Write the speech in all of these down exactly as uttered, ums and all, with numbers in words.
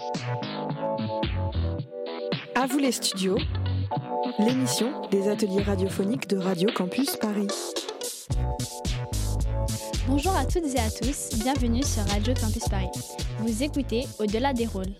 À vous les studios, l'émission des ateliers radiophoniques de Radio Campus Paris. Bonjour à toutes et à tous, bienvenue sur Radio Campus Paris. Vous écoutez Au-delà des rôles.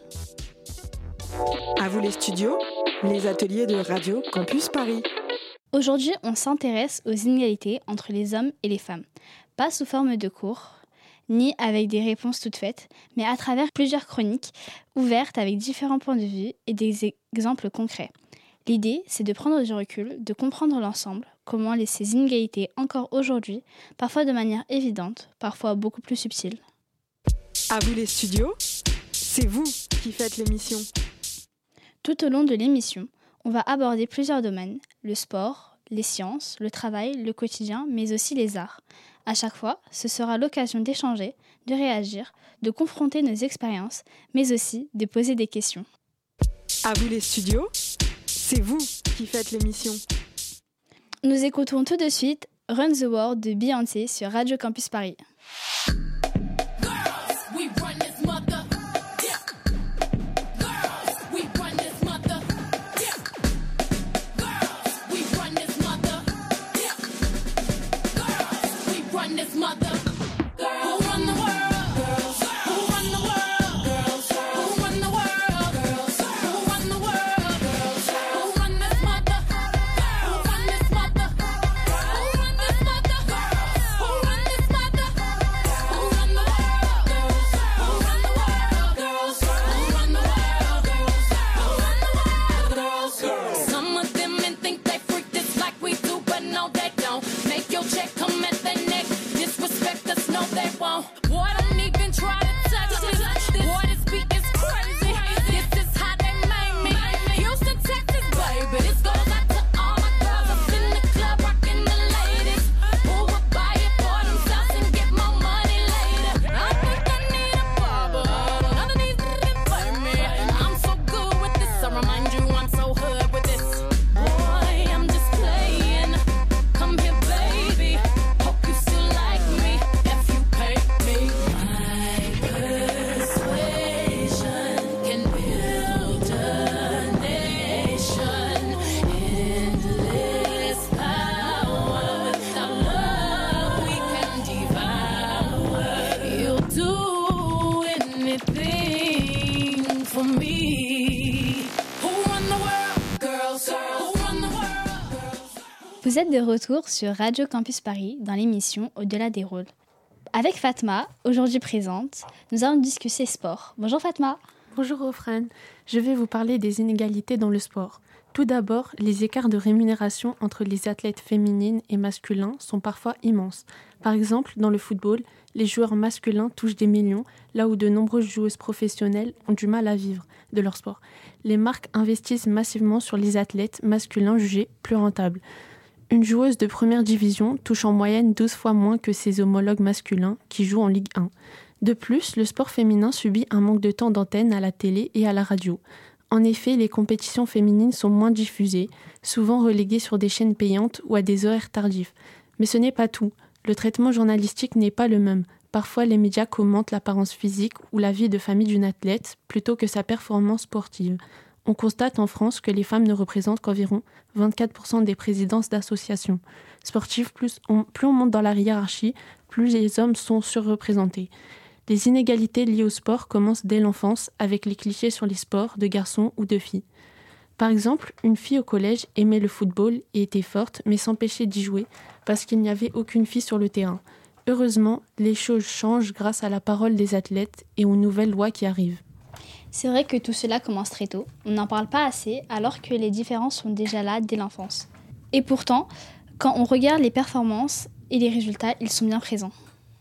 À vous les studios, les ateliers de Radio Campus Paris. Aujourd'hui, on s'intéresse aux inégalités entre les hommes et les femmes. Pas sous forme de cours, ni avec des réponses toutes faites, mais à travers plusieurs chroniques ouvertes avec différents points de vue et des exemples concrets. L'idée, c'est de prendre du recul, de comprendre l'ensemble, comment ces inégalités encore aujourd'hui, parfois de manière évidente, parfois beaucoup plus subtile. À vous les studios, c'est vous qui faites l'émission. Tout au long de l'émission, on va aborder plusieurs domaines, le sport, les sciences, le travail, le quotidien, mais aussi les arts. À chaque fois, ce sera l'occasion d'échanger, de réagir, de confronter nos expériences, mais aussi de poser des questions. À vous les studios, c'est vous qui faites l'émission. Nous écoutons tout de suite Run the World de Beyoncé sur Radio Campus Paris. Vous êtes de retour sur Radio Campus Paris dans l'émission Au-delà des rôles. Avec Fatma, aujourd'hui présente, nous allons discuter sport. Bonjour Fatma. Bonjour Ofran. Je vais vous parler des inégalités dans le sport. Tout d'abord, les écarts de rémunération entre les athlètes féminines et masculins sont parfois immenses. Par exemple, dans le football, les joueurs masculins touchent des millions, là où de nombreuses joueuses professionnelles ont du mal à vivre de leur sport. Les marques investissent massivement sur les athlètes masculins jugés plus rentables. Une joueuse de première division touche en moyenne douze fois moins que ses homologues masculins qui jouent en Ligue un. De plus, le sport féminin subit un manque de temps d'antenne à la télé et à la radio. En effet, les compétitions féminines sont moins diffusées, souvent reléguées sur des chaînes payantes ou à des horaires tardifs. Mais ce n'est pas tout. Le traitement journalistique n'est pas le même. Parfois, les médias commentent l'apparence physique ou la vie de famille d'une athlète plutôt que sa performance sportive. On constate en France que les femmes ne représentent qu'environ vingt-quatre pour cent des présidences d'associations sportives. Plus on, plus on monte dans la hiérarchie, plus les hommes sont surreprésentés. Les inégalités liées au sport commencent dès l'enfance avec les clichés sur les sports de garçons ou de filles. Par exemple, une fille au collège aimait le football et était forte, mais s'empêchait d'y jouer parce qu'il n'y avait aucune fille sur le terrain. Heureusement, les choses changent grâce à la parole des athlètes et aux nouvelles lois qui arrivent. C'est vrai que tout cela commence très tôt. On n'en parle pas assez alors que les différences sont déjà là dès l'enfance. Et pourtant, quand on regarde les performances et les résultats, ils sont bien présents.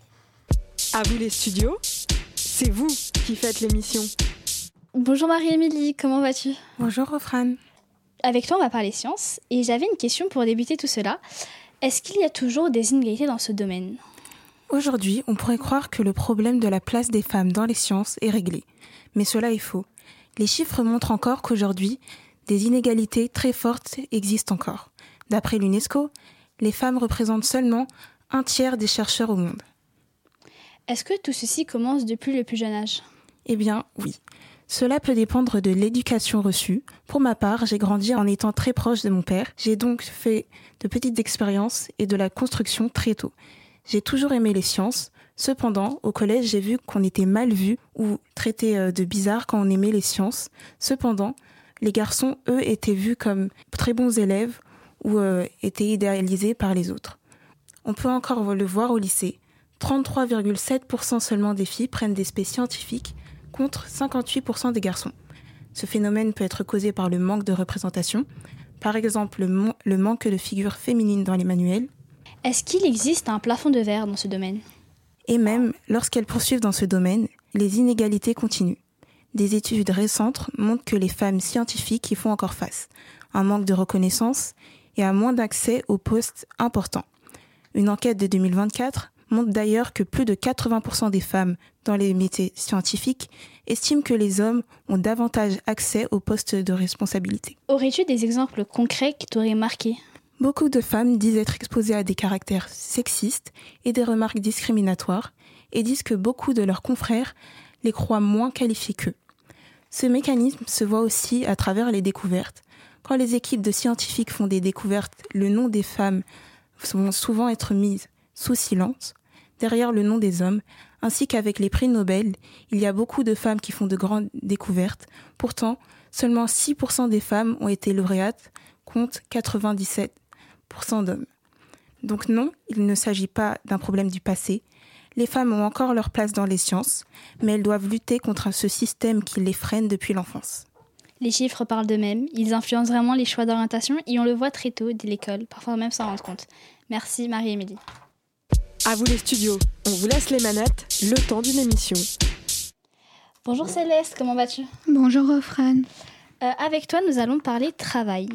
À vous les studios, c'est vous qui faites l'émission. Bonjour Marie-Émilie, comment vas-tu ? Bonjour Ofran. Avec toi, on va parler sciences et j'avais une question pour débuter tout cela. Est-ce qu'il y a toujours des inégalités dans ce domaine ? Aujourd'hui, on pourrait croire que le problème de la place des femmes dans les sciences est réglé. Mais cela est faux. Les chiffres montrent encore qu'aujourd'hui, des inégalités très fortes existent encore. D'après l'UNESCO, les femmes représentent seulement un tiers des chercheurs au monde. Est-ce que tout ceci commence depuis le plus jeune âge ? Eh bien, oui. Cela peut dépendre de l'éducation reçue. Pour ma part, j'ai grandi en étant très proche de mon père. J'ai donc fait de petites expériences et de la construction très tôt. J'ai toujours aimé les sciences. Cependant, au collège, j'ai vu qu'on était mal vu ou traité de bizarre quand on aimait les sciences. Cependant, les garçons, eux, étaient vus comme très bons élèves ou euh, étaient idéalisés par les autres. On peut encore le voir au lycée. trente-trois virgule sept pour cent seulement des filles prennent des spé scientifiques contre cinquante-huit pour cent des garçons. Ce phénomène peut être causé par le manque de représentation, par exemple le, mon- le manque de figures féminines dans les manuels, Est-ce qu'il existe un plafond de verre dans ce domaine ? et même lorsqu'elles poursuivent dans ce domaine, les inégalités continuent. Des études récentes montrent que les femmes scientifiques y font encore face, un manque de reconnaissance et un moins d'accès aux postes importants. Une enquête de deux mille vingt-quatre montre d'ailleurs que plus de quatre-vingts pour cent des femmes dans les métiers scientifiques estiment que les hommes ont davantage accès aux postes de responsabilité. Aurais-tu des exemples concrets qui t'auraient marqué ? Beaucoup de femmes disent être exposées à des caractères sexistes et des remarques discriminatoires et disent que beaucoup de leurs confrères les croient moins qualifiés qu'eux. Ce mécanisme se voit aussi à travers les découvertes. Quand les équipes de scientifiques font des découvertes, le nom des femmes vont souvent être mis sous silence, derrière le nom des hommes, ainsi qu'avec les prix Nobel, il y a beaucoup de femmes qui font de grandes découvertes. Pourtant, seulement six pour cent des femmes ont été lauréates, contre quatre-vingt-dix-sept pour cent d'hommes. Donc non, il ne s'agit pas d'un problème du passé. Les femmes ont encore leur place dans les sciences, mais elles doivent lutter contre ce système qui les freine depuis l'enfance. Les chiffres parlent d'eux-mêmes, ils influencent vraiment les choix d'orientation et on le voit très tôt dès l'école, parfois même sans rendre compte. Merci Marie-Émilie. À vous les studios, on vous laisse les manettes, le temps d'une émission. Bonjour Céleste, comment vas-tu ? Bonjour Ofrane. Euh, avec toi, nous allons parler travail.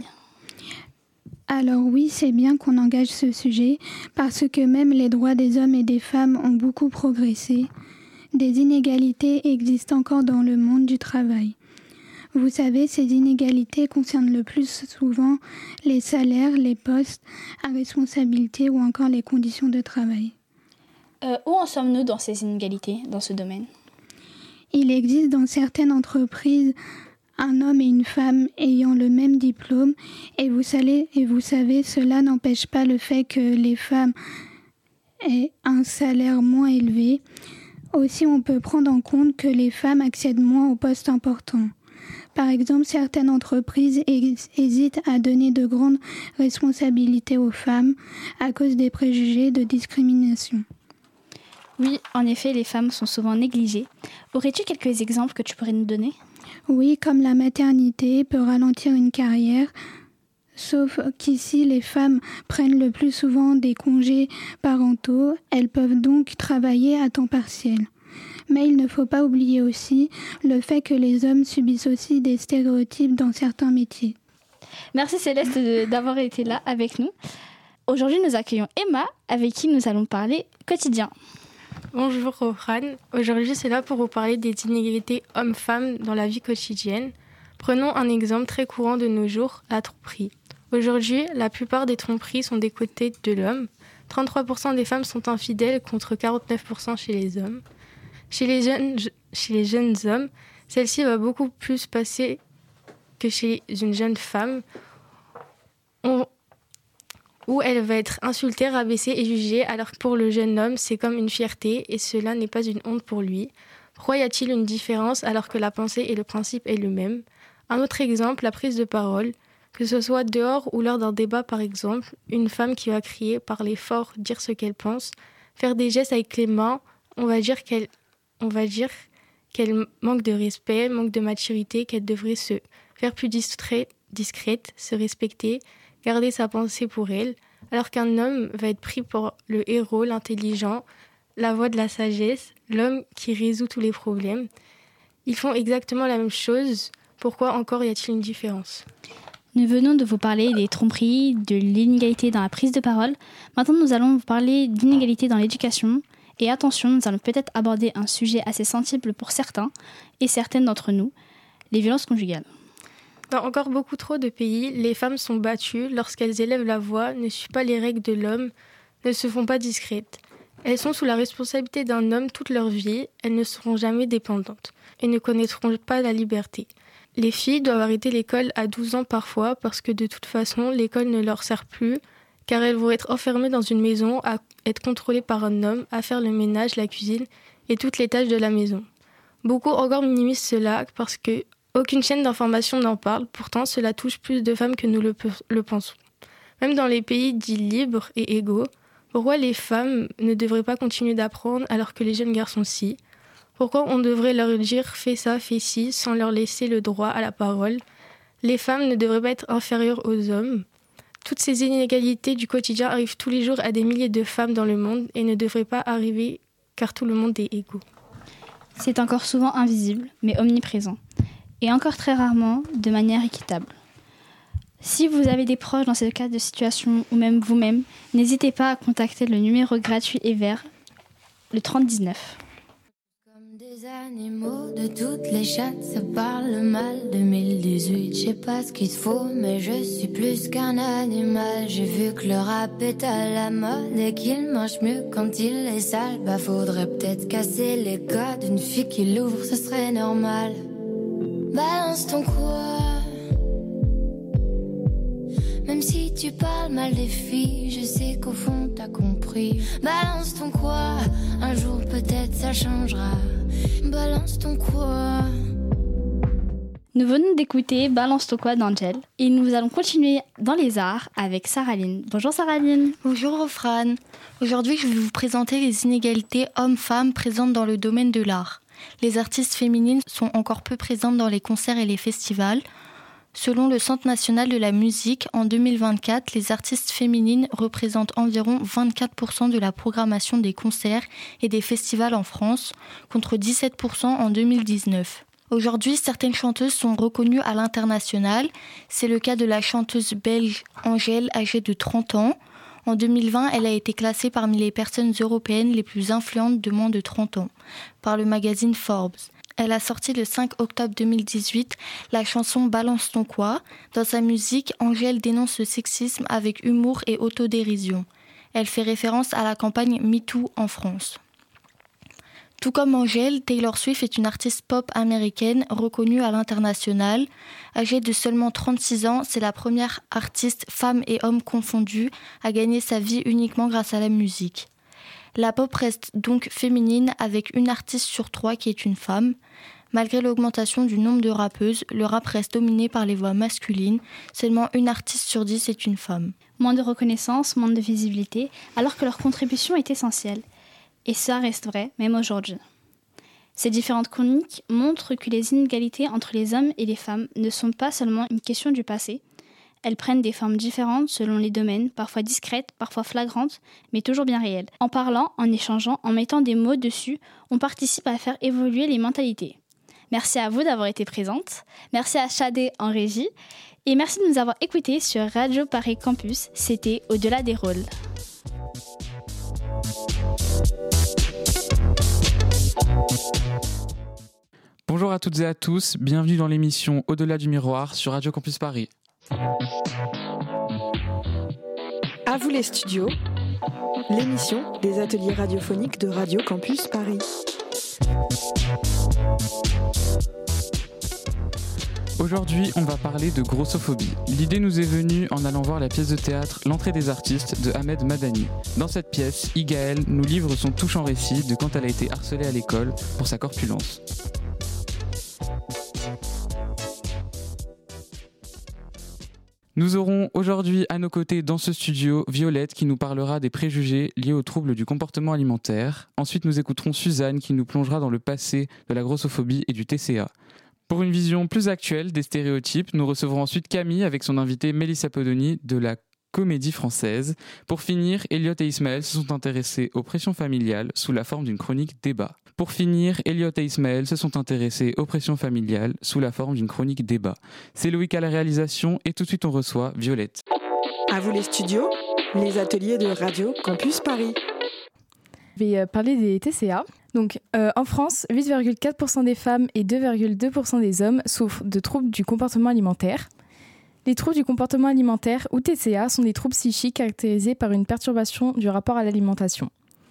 Alors oui, c'est bien qu'on engage ce sujet parce que même les droits des hommes et des femmes ont beaucoup progressé. Des inégalités existent encore dans le monde du travail. Vous savez, ces inégalités concernent le plus souvent les salaires, les postes à responsabilité ou encore les conditions de travail. Euh, où en sommes-nous dans ces inégalités, dans ce domaine ? Il existe dans certaines entreprises un homme et une femme ayant le même diplôme et vous savez, et vous savez, cela n'empêche pas le fait que les femmes aient un salaire moins élevé. Aussi, on peut prendre en compte que les femmes accèdent moins aux postes importants. Par exemple, certaines entreprises hésitent à donner de grandes responsabilités aux femmes à cause des préjugés de discrimination. Oui, en effet, les femmes sont souvent négligées. Aurais-tu quelques exemples que tu pourrais nous donner ? Oui, comme la maternité peut ralentir une carrière, sauf qu'ici, les femmes prennent le plus souvent des congés parentaux. Elles peuvent donc travailler à temps partiel. Mais il ne faut pas oublier aussi le fait que les hommes subissent aussi des stéréotypes dans certains métiers. Merci Céleste de, d'avoir été là avec nous. Aujourd'hui, nous accueillons Emma, avec qui nous allons parler quotidien. Bonjour Ofrane, aujourd'hui c'est là pour vous parler des inégalités hommes-femmes dans la vie quotidienne. Prenons un exemple très courant de nos jours, la tromperie. Aujourd'hui, la plupart des tromperies sont des côtés de l'homme. trente-trois pour cent des femmes sont infidèles contre quarante-neuf pour cent chez les hommes. Chez les jeunes, chez les jeunes hommes, celle-ci va beaucoup plus passer que chez une jeune femme, on, où elle va être insultée, rabaissée et jugée, alors que pour le jeune homme, c'est comme une fierté et cela n'est pas une honte pour lui. Pourquoi y a-t-il une différence alors que la pensée et le principe est le même ? Un autre exemple, la prise de parole. Que ce soit dehors ou lors d'un débat par exemple, une femme qui va crier, parler fort, dire ce qu'elle pense, faire des gestes avec les mains, on va dire qu'elle On va dire qu'elle manque de respect, manque de maturité, qu'elle devrait se faire plus discrète, discrète, se respecter, garder sa pensée pour elle, alors qu'un homme va être pris pour le héros, l'intelligent, la voix de la sagesse, l'homme qui résout tous les problèmes. Ils font exactement la même chose. Pourquoi encore y a-t-il une différence ? Nous venons de vous parler des tromperies, de l'inégalité dans la prise de parole. Maintenant, nous allons vous parler d'inégalité dans l'éducation. Et attention, nous allons peut-être aborder un sujet assez sensible pour certains et certaines d'entre nous, les violences conjugales. Dans encore beaucoup trop de pays, les femmes sont battues lorsqu'elles élèvent la voix, ne suivent pas les règles de l'homme, ne se font pas discrètes. Elles sont sous la responsabilité d'un homme toute leur vie, elles ne seront jamais dépendantes et ne connaîtront pas la liberté. Les filles doivent arrêter l'école à douze ans parfois parce que de toute façon, l'école ne leur sert plus, car elles vont être enfermées dans une maison, à être contrôlées par un homme, à faire le ménage, la cuisine et toutes les tâches de la maison. Beaucoup encore minimisent cela parce que aucune chaîne d'information n'en parle, pourtant cela touche plus de femmes que nous le, le pensons. Même dans les pays dits libres et égaux, pourquoi les femmes ne devraient pas continuer d'apprendre alors que les jeunes garçons si ? Pourquoi on devrait leur dire « fais ça, fais ci » sans leur laisser le droit à la parole ? Les femmes ne devraient pas être inférieures aux hommes. Toutes ces inégalités du quotidien arrivent tous les jours à des milliers de femmes dans le monde et ne devraient pas arriver car tout le monde est égaux. C'est encore souvent invisible, mais omniprésent. Et encore très rarement de manière équitable. Si vous avez des proches dans ce cas de situation, ou même vous-même, n'hésitez pas à contacter le numéro gratuit et vert, le trente dix-neuf. Comme des animaux de toutes les chattes, ça parle mal. deux mille dix-huit, je sais pas ce qu'il faut, mais je suis plus qu'un animal. J'ai vu que le rap est à la mode et qu'il mange mieux quand il est sale. Bah faudrait peut-être casser les codes, une fille qui l'ouvre, ce serait normal. Balance ton quoi. Même si tu parles mal des filles, je sais qu'au fond t'as compris. Balance ton quoi, un jour peut-être ça changera. Balance ton quoi. Nous venons d'écouter Balance ton quoi d'Angel et nous allons continuer dans les arts avec Saraline. Bonjour Saraline. Bonjour Ofrane. Aujourd'hui je vais vous présenter les inégalités hommes-femmes présentes dans le domaine de l'art. Les artistes féminines sont encore peu présentes dans les concerts et les festivals. Selon le Centre national de la musique, en deux mille vingt-quatre, les artistes féminines représentent environ vingt-quatre pour cent de la programmation des concerts et des festivals en France, contre dix-sept pour cent en deux mille dix-neuf. Aujourd'hui, certaines chanteuses sont reconnues à l'international. C'est le cas de la chanteuse belge Angèle, âgée de trente ans. En deux mille vingt, elle a été classée parmi les personnes européennes les plus influentes de moins de trente ans, par le magazine Forbes. Elle a sorti le cinq octobre deux mille dix-huit la chanson « Balance ton quoi ». Dans sa musique, Angèle dénonce le sexisme avec humour et autodérision. Elle fait référence à la campagne MeToo en France. Tout comme Angèle, Taylor Swift est une artiste pop américaine reconnue à l'international. Âgée de seulement trente-six ans, c'est la première artiste, femme et homme confondus, à gagner sa vie uniquement grâce à la musique. La pop reste donc féminine avec une artiste sur trois qui est une femme. Malgré l'augmentation du nombre de rappeuses, le rap reste dominé par les voix masculines. Seulement une artiste sur dix est une femme. Moins de reconnaissance, moins de visibilité, alors que leur contribution est essentielle. Et ça reste vrai, même aujourd'hui. Ces différentes chroniques montrent que les inégalités entre les hommes et les femmes ne sont pas seulement une question du passé. Elles prennent des formes différentes selon les domaines, parfois discrètes, parfois flagrantes, mais toujours bien réelles. En parlant, en échangeant, en mettant des mots dessus, on participe à faire évoluer les mentalités. Merci à vous d'avoir été présente. Merci à Shadé en régie. Et merci de nous avoir écoutés sur Radio Paris Campus. C'était Au-delà des rôles. Bonjour à toutes et à tous, bienvenue dans l'émission Au-delà du miroir sur Radio Campus Paris. À vous les studios, l'émission des ateliers radiophoniques de Radio Campus Paris. Aujourd'hui, on va parler de grossophobie. L'idée nous est venue en allant voir la pièce de théâtre L'entrée des artistes de Ahmed Madani. Dans cette pièce, Igaël nous livre son touchant récit de quand elle a été harcelée à l'école pour sa corpulence. Nous aurons aujourd'hui à nos côtés dans ce studio Violette qui nous parlera des préjugés liés aux troubles du comportement alimentaire. Ensuite, nous écouterons Suzanne qui nous plongera dans le passé de la grossophobie et du T C A. Pour une vision plus actuelle des stéréotypes, nous recevrons ensuite Camille avec son invité Mélissa Podoni de la Comédie Française. Pour finir, Elliot et Ismaël se sont intéressés aux pressions familiales sous la forme d'une chronique débat. Pour finir, Elliot et Ismaël se sont intéressés aux pressions familiales sous la forme d'une chronique débat. C'est Loïc à la réalisation et tout de suite on reçoit Violette. À vous les studios, les ateliers de Radio Campus Paris. Je vais parler des T C A. Donc, euh, en France, huit virgule quatre pour cent des femmes et deux virgule deux pour cent des hommes souffrent de troubles du comportement alimentaire. Les troubles du comportement alimentaire, ou T C A, sont des troubles psychiques caractérisés par une perturbation du rapport à l'alimentation.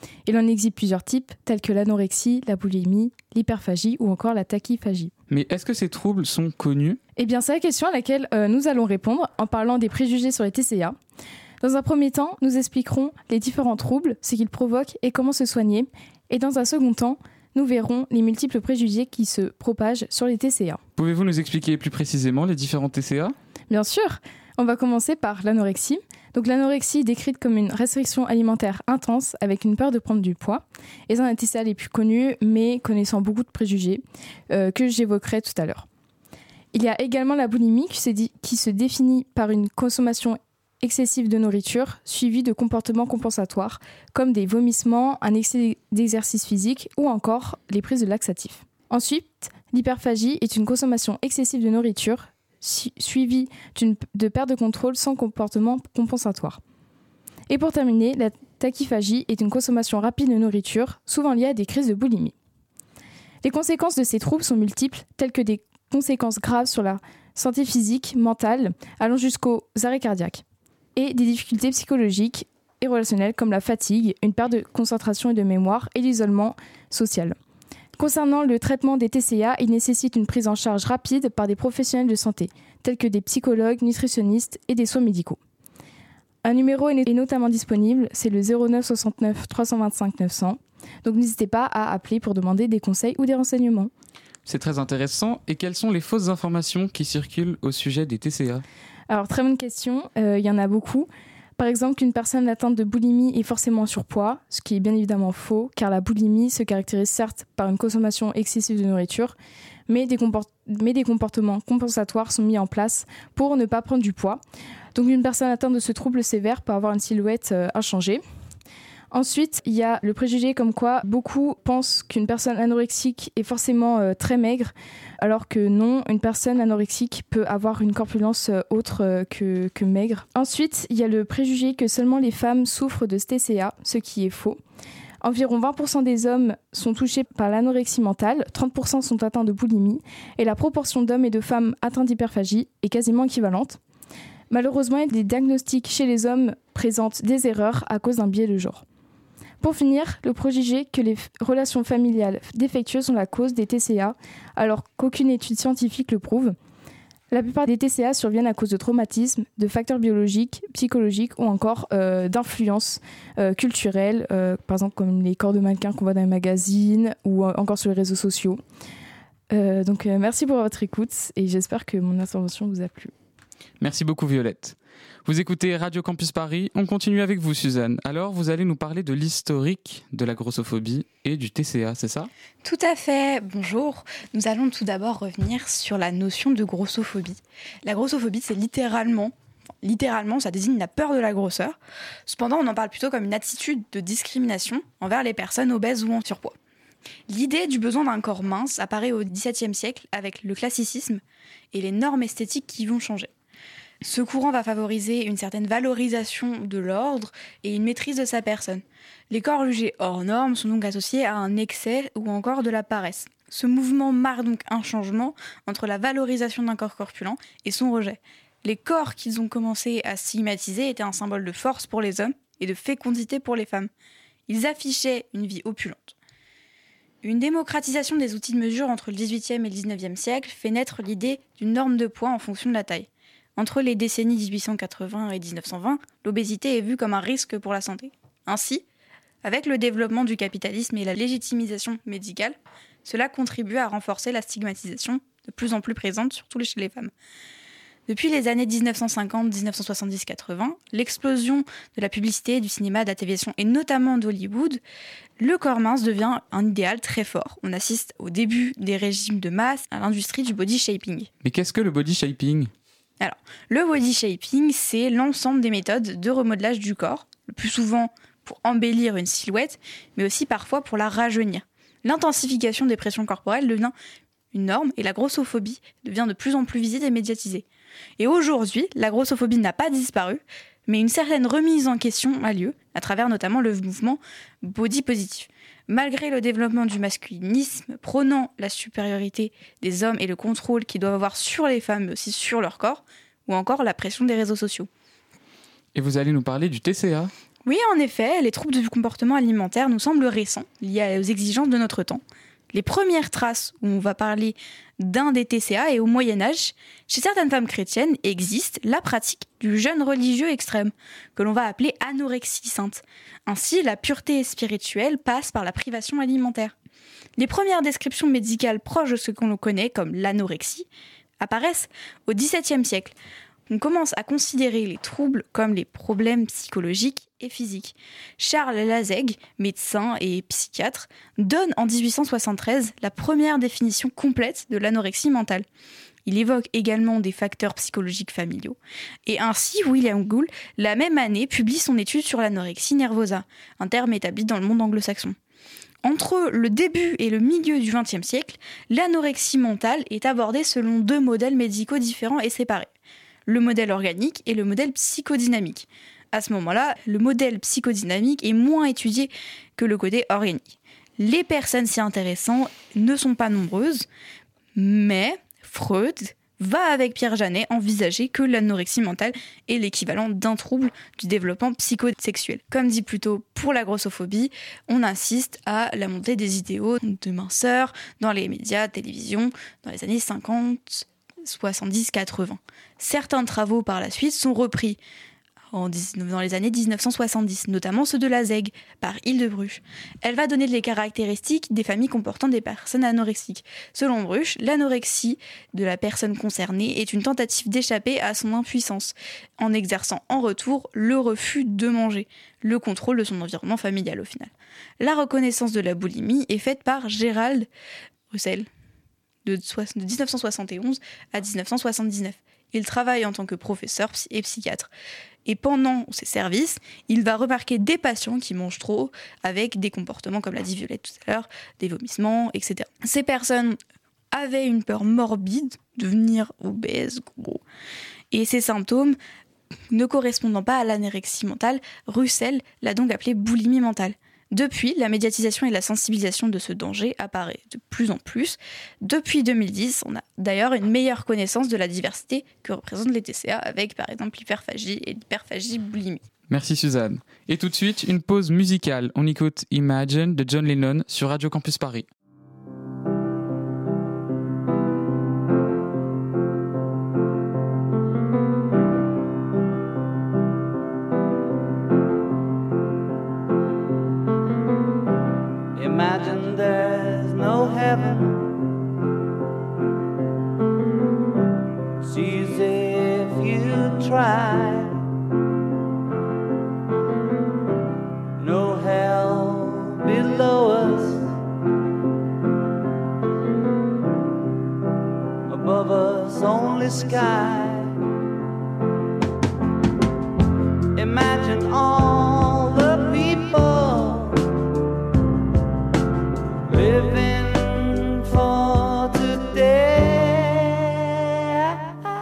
Il en existe plusieurs types, tels que l'anorexie, la boulimie, l'hyperphagie ou encore la tachyphagie. Mais est-ce que ces troubles sont connus ? Eh bien, c'est la question à laquelle euh, nous allons répondre en parlant des préjugés sur les T C A. Dans un premier temps, nous expliquerons les différents troubles, ce qu'ils provoquent et comment se soigner. Et dans un second temps, nous verrons les multiples préjugés qui se propagent sur les T C A. Pouvez-vous nous expliquer plus précisément les différents T C A ? Bien sûr, on va commencer par l'anorexie. Donc l'anorexie est décrite comme une restriction alimentaire intense avec une peur de prendre du poids. Et c'est un des T C A les plus connus, mais connaissant beaucoup de préjugés euh, que j'évoquerai tout à l'heure. Il y a également la boulimie qui se, dit, qui se définit par une consommation excessive de nourriture suivie de comportements compensatoires comme des vomissements, un excès d'exercice physique ou encore les prises de laxatifs. Ensuite, l'hyperphagie est une consommation excessive de nourriture suivie d'une, de perte de contrôle sans comportement compensatoire. Et pour terminer, la tachyphagie est une consommation rapide de nourriture, souvent liée à des crises de boulimie. Les conséquences de ces troubles sont multiples, telles que des conséquences graves sur la santé physique, mentale, allant jusqu'aux arrêts cardiaques, et des difficultés psychologiques et relationnelles comme la fatigue, une perte de concentration et de mémoire et l'isolement social. Concernant le traitement des T C A, il nécessite une prise en charge rapide par des professionnels de santé, tels que des psychologues, nutritionnistes et des soins médicaux. Un numéro est notamment disponible, c'est le zéro neuf soixante-neuf trois cent vingt-cinq neuf cents. Donc n'hésitez pas à appeler pour demander des conseils ou des renseignements. C'est très intéressant. Et quelles sont les fausses informations qui circulent au sujet des T C A ? Alors très bonne question, euh, il y en a beaucoup. Par exemple, qu'une personne atteinte de boulimie est forcément en surpoids, ce qui est bien évidemment faux, car la boulimie se caractérise certes par une consommation excessive de nourriture, mais des, comport- mais des comportements compensatoires sont mis en place pour ne pas prendre du poids. Donc une personne atteinte de ce trouble sévère peut avoir une silhouette euh, inchangée. Ensuite, il y a le préjugé comme quoi beaucoup pensent qu'une personne anorexique est forcément euh, très maigre, alors que non, une personne anorexique peut avoir une corpulence euh, autre euh, que, que maigre. Ensuite, il y a le préjugé que seulement les femmes souffrent de T C A, ce qui est faux. Environ vingt pour cent des hommes sont touchés par l'anorexie mentale, trente pour cent sont atteints de boulimie, et la proportion d'hommes et de femmes atteints d'hyperphagie est quasiment équivalente. Malheureusement, les diagnostics chez les hommes présentent des erreurs à cause d'un biais de genre. Pour finir, le préjugé que les f- relations familiales défectueuses sont la cause des T C A, alors qu'aucune étude scientifique le prouve. La plupart des T C A surviennent à cause de traumatismes, de facteurs biologiques, psychologiques ou encore euh, d'influences euh, culturelles, euh, par exemple comme les corps de mannequins qu'on voit dans les magazines ou euh, encore sur les réseaux sociaux. Euh, donc euh, merci pour votre écoute et j'espère que mon intervention vous a plu. Merci beaucoup Violette. Vous écoutez Radio Campus Paris, on continue avec vous Suzanne. Alors vous allez nous parler de l'historique de la grossophobie et du T C A, c'est ça ? Tout à fait, bonjour. Nous allons tout d'abord revenir sur la notion de grossophobie. La grossophobie, c'est littéralement, littéralement, ça désigne la peur de la grosseur. Cependant, on en parle plutôt comme une attitude de discrimination envers les personnes obèses ou en surpoids. L'idée du besoin d'un corps mince apparaît au dix-septième siècle avec le classicisme et les normes esthétiques qui vont changer. Ce courant va favoriser une certaine valorisation de l'ordre et une maîtrise de sa personne. Les corps jugés hors normes sont donc associés à un excès ou encore de la paresse. Ce mouvement marque donc un changement entre la valorisation d'un corps corpulent et son rejet. Les corps qu'ils ont commencé à stigmatiser étaient un symbole de force pour les hommes et de fécondité pour les femmes. Ils affichaient une vie opulente. Une démocratisation des outils de mesure entre le dix-huitième et le dix-neuvième siècle fait naître l'idée d'une norme de poids en fonction de la taille. Entre les décennies dix-huit cent quatre-vingts et dix-neuf cent vingt, l'obésité est vue comme un risque pour la santé. Ainsi, avec le développement du capitalisme et la légitimisation médicale, cela contribue à renforcer la stigmatisation de plus en plus présente, surtout chez les femmes. Depuis les années dix-neuf cent cinquante, dix-neuf cent soixante-dix quatre-vingts, l'explosion de la publicité, du cinéma, de la télévision et notamment d'Hollywood, le corps mince devient un idéal très fort. On assiste au début des régimes de masse à l'industrie du body shaping. Mais qu'est-ce que le body shaping ? Alors, le body shaping, c'est l'ensemble des méthodes de remodelage du corps, le plus souvent pour embellir une silhouette, mais aussi parfois pour la rajeunir. L'intensification des pressions corporelles devient une norme et la grossophobie devient de plus en plus visible et médiatisée. Et aujourd'hui, la grossophobie n'a pas disparu, mais une certaine remise en question a lieu, à travers notamment le mouvement body positif. Malgré le développement du masculinisme, prônant la supériorité des hommes et le contrôle qu'ils doivent avoir sur les femmes, mais aussi sur leur corps, ou encore la pression des réseaux sociaux. Et vous allez nous parler du T C A ? Oui, en effet, les troubles du comportement alimentaire nous semblent récents, liés aux exigences de notre temps. Les premières traces où on va parler d'un des T C A et au Moyen-Âge, chez certaines femmes chrétiennes existe la pratique du jeûne religieux extrême, que l'on va appeler anorexie sainte. Ainsi, la pureté spirituelle passe par la privation alimentaire. Les premières descriptions médicales proches de ce qu'on connaît comme l'anorexie apparaissent au dix-septième siècle. On commence à considérer les troubles comme les problèmes psychologiques et physiques. Charles Lazègue, médecin et psychiatre, donne en dix-huit cent soixante-treize la première définition complète de l'anorexie mentale. Il évoque également des facteurs psychologiques familiaux. Et ainsi, William Gould, la même année, publie son étude sur l'anorexie nervosa, un terme établi dans le monde anglo-saxon. Entre le début et le milieu du vingtième siècle, l'anorexie mentale est abordée selon deux modèles médicaux différents et séparés. Le modèle organique et le modèle psychodynamique. À ce moment-là, le modèle psychodynamique est moins étudié que le côté organique. Les personnes s'y intéressant ne sont pas nombreuses, mais Freud va avec Pierre Janet envisager que l'anorexie mentale est l'équivalent d'un trouble du développement psychosexuel. Comme dit plus tôt pour la grossophobie, on insiste à la montée des idéaux de minceur dans les médias, télévision, dans les années cinquante, soixante-dix, quatre-vingts. Certains travaux par la suite sont repris en dix-neuf, dans les années dix-neuf cent soixante-dix, notamment ceux de Lazègue par Hildebruch. Elle va donner les caractéristiques des familles comportant des personnes anorexiques. Selon Bruch, l'anorexie de la personne concernée est une tentative d'échapper à son impuissance, en exerçant en retour le refus de manger, le contrôle de son environnement familial au final. La reconnaissance de la boulimie est faite par Gérald Russell, de dix-neuf cent soixante et onze à dix-neuf cent soixante-dix-neuf. Il travaille en tant que professeur et psychiatre. Et pendant ses services, il va remarquer des patients qui mangent trop, avec des comportements, comme l'a dit Violette tout à l'heure, des vomissements, et cetera. Ces personnes avaient une peur morbide de devenir obèses, gros. Et ces symptômes ne correspondant pas à l'anorexie mentale, Russell l'a donc appelée boulimie mentale. Depuis, la médiatisation et la sensibilisation de ce danger apparaît de plus en plus. Depuis deux mille dix, on a d'ailleurs une meilleure connaissance de la diversité que représentent les T C A avec par exemple l'hyperphagie et l'hyperphagie boulimie. Merci Suzanne. Et tout de suite, une pause musicale. On écoute Imagine de John Lennon sur Radio Campus Paris. Imagine there's no heaven. It's easy if you try. No hell below us. Above us only sky. Imagine all the people living for today.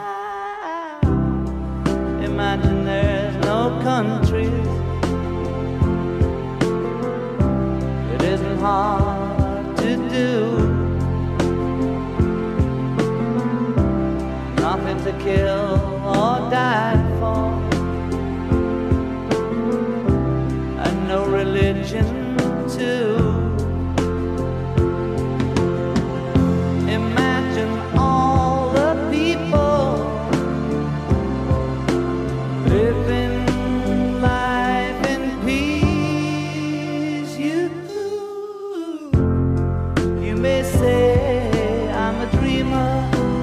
Imagine there's no countries. It isn't hard to do. Nothing to kill or die for. And no religion too. Imagine all the people living life in peace. You, you may say I'm a dreamer,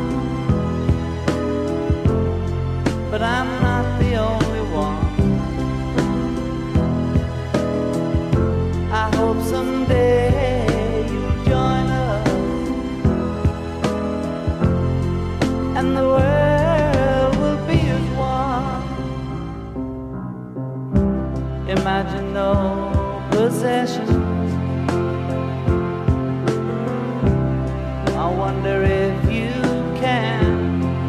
but I'm not the only one. I hope someday you'll join us and the world will be as one. Imagine no possessions. I wonder if you can.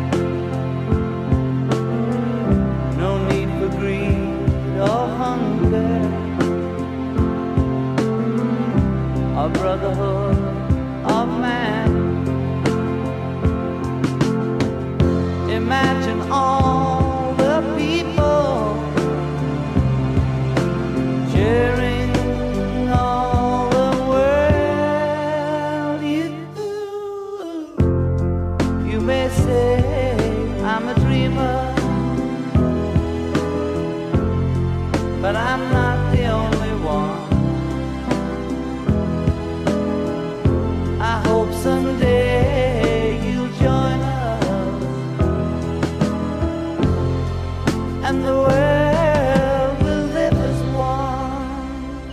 No need for greed or hunger, or brotherhood of man. Imagine all the people may say I'm a dreamer, but I'm not the only one. I hope someday you'll join us, and the world will live as one.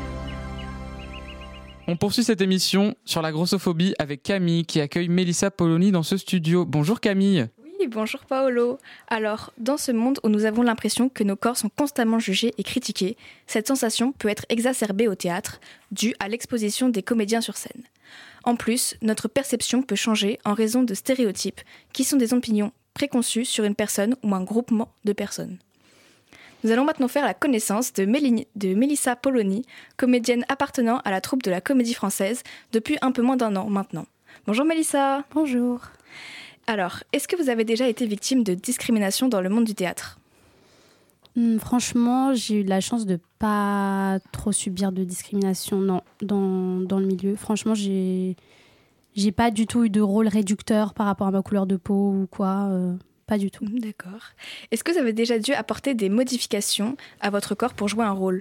On poursuit cette émission sur la grossophobie avec Camille qui accueille Mélissa Poloni dans ce studio. Bonjour Camille. Oui, bonjour Paolo. Alors, dans ce monde où nous avons l'impression que nos corps sont constamment jugés et critiqués, cette sensation peut être exacerbée au théâtre, due à l'exposition des comédiens sur scène. En plus, notre perception peut changer en raison de stéréotypes, qui sont des opinions préconçues sur une personne ou un groupement de personnes. Nous allons maintenant faire la connaissance de, Méli- de Mélissa Poloni, comédienne appartenant à la troupe de la Comédie Française depuis un peu moins d'un an maintenant. Bonjour Mélissa. Bonjour. Alors, est-ce que vous avez déjà été victime de discrimination dans le monde du théâtre ? Hum, franchement, j'ai eu de la chance de pas trop subir de discrimination non, dans, dans le milieu. Franchement, j'ai, j'ai pas du tout eu de rôle réducteur par rapport à ma couleur de peau ou quoi. Euh, pas du tout. D'accord. Est-ce que vous avez déjà dû apporter des modifications à votre corps pour jouer un rôle ?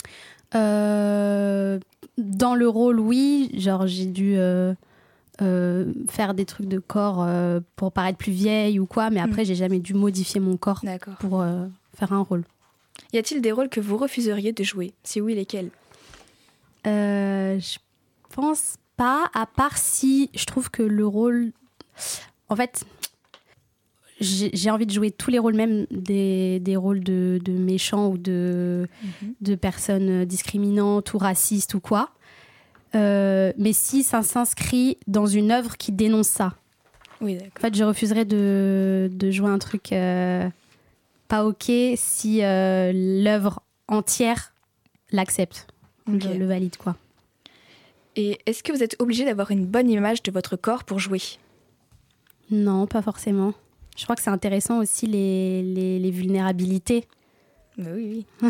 euh, Dans le rôle, oui. Genre, j'ai dû euh, euh, faire des trucs de corps euh, pour paraître plus vieille ou quoi. Mais après, mmh. j'ai jamais dû modifier mon corps D'accord. pour... Euh, faire un rôle. Y a-t-il des rôles que vous refuseriez de jouer ? Si oui, lesquels ? euh, Je pense pas, à part si je trouve que le rôle... En fait, j'ai, j'ai envie de jouer tous les rôles, même des, des rôles de, de méchants ou de, mm-hmm. de personnes discriminantes ou racistes ou quoi. Euh, mais si ça s'inscrit dans une œuvre qui dénonce ça. Oui, d'accord. En fait, je refuserais de, de jouer un truc... Euh, pas ok si euh, l'œuvre entière l'accepte, okay. le, le valide quoi. Et est-ce que vous êtes obligé d'avoir une bonne image de votre corps pour jouer ? Non, pas forcément. Je crois que c'est intéressant aussi les, les, les vulnérabilités. Bah oui, oui.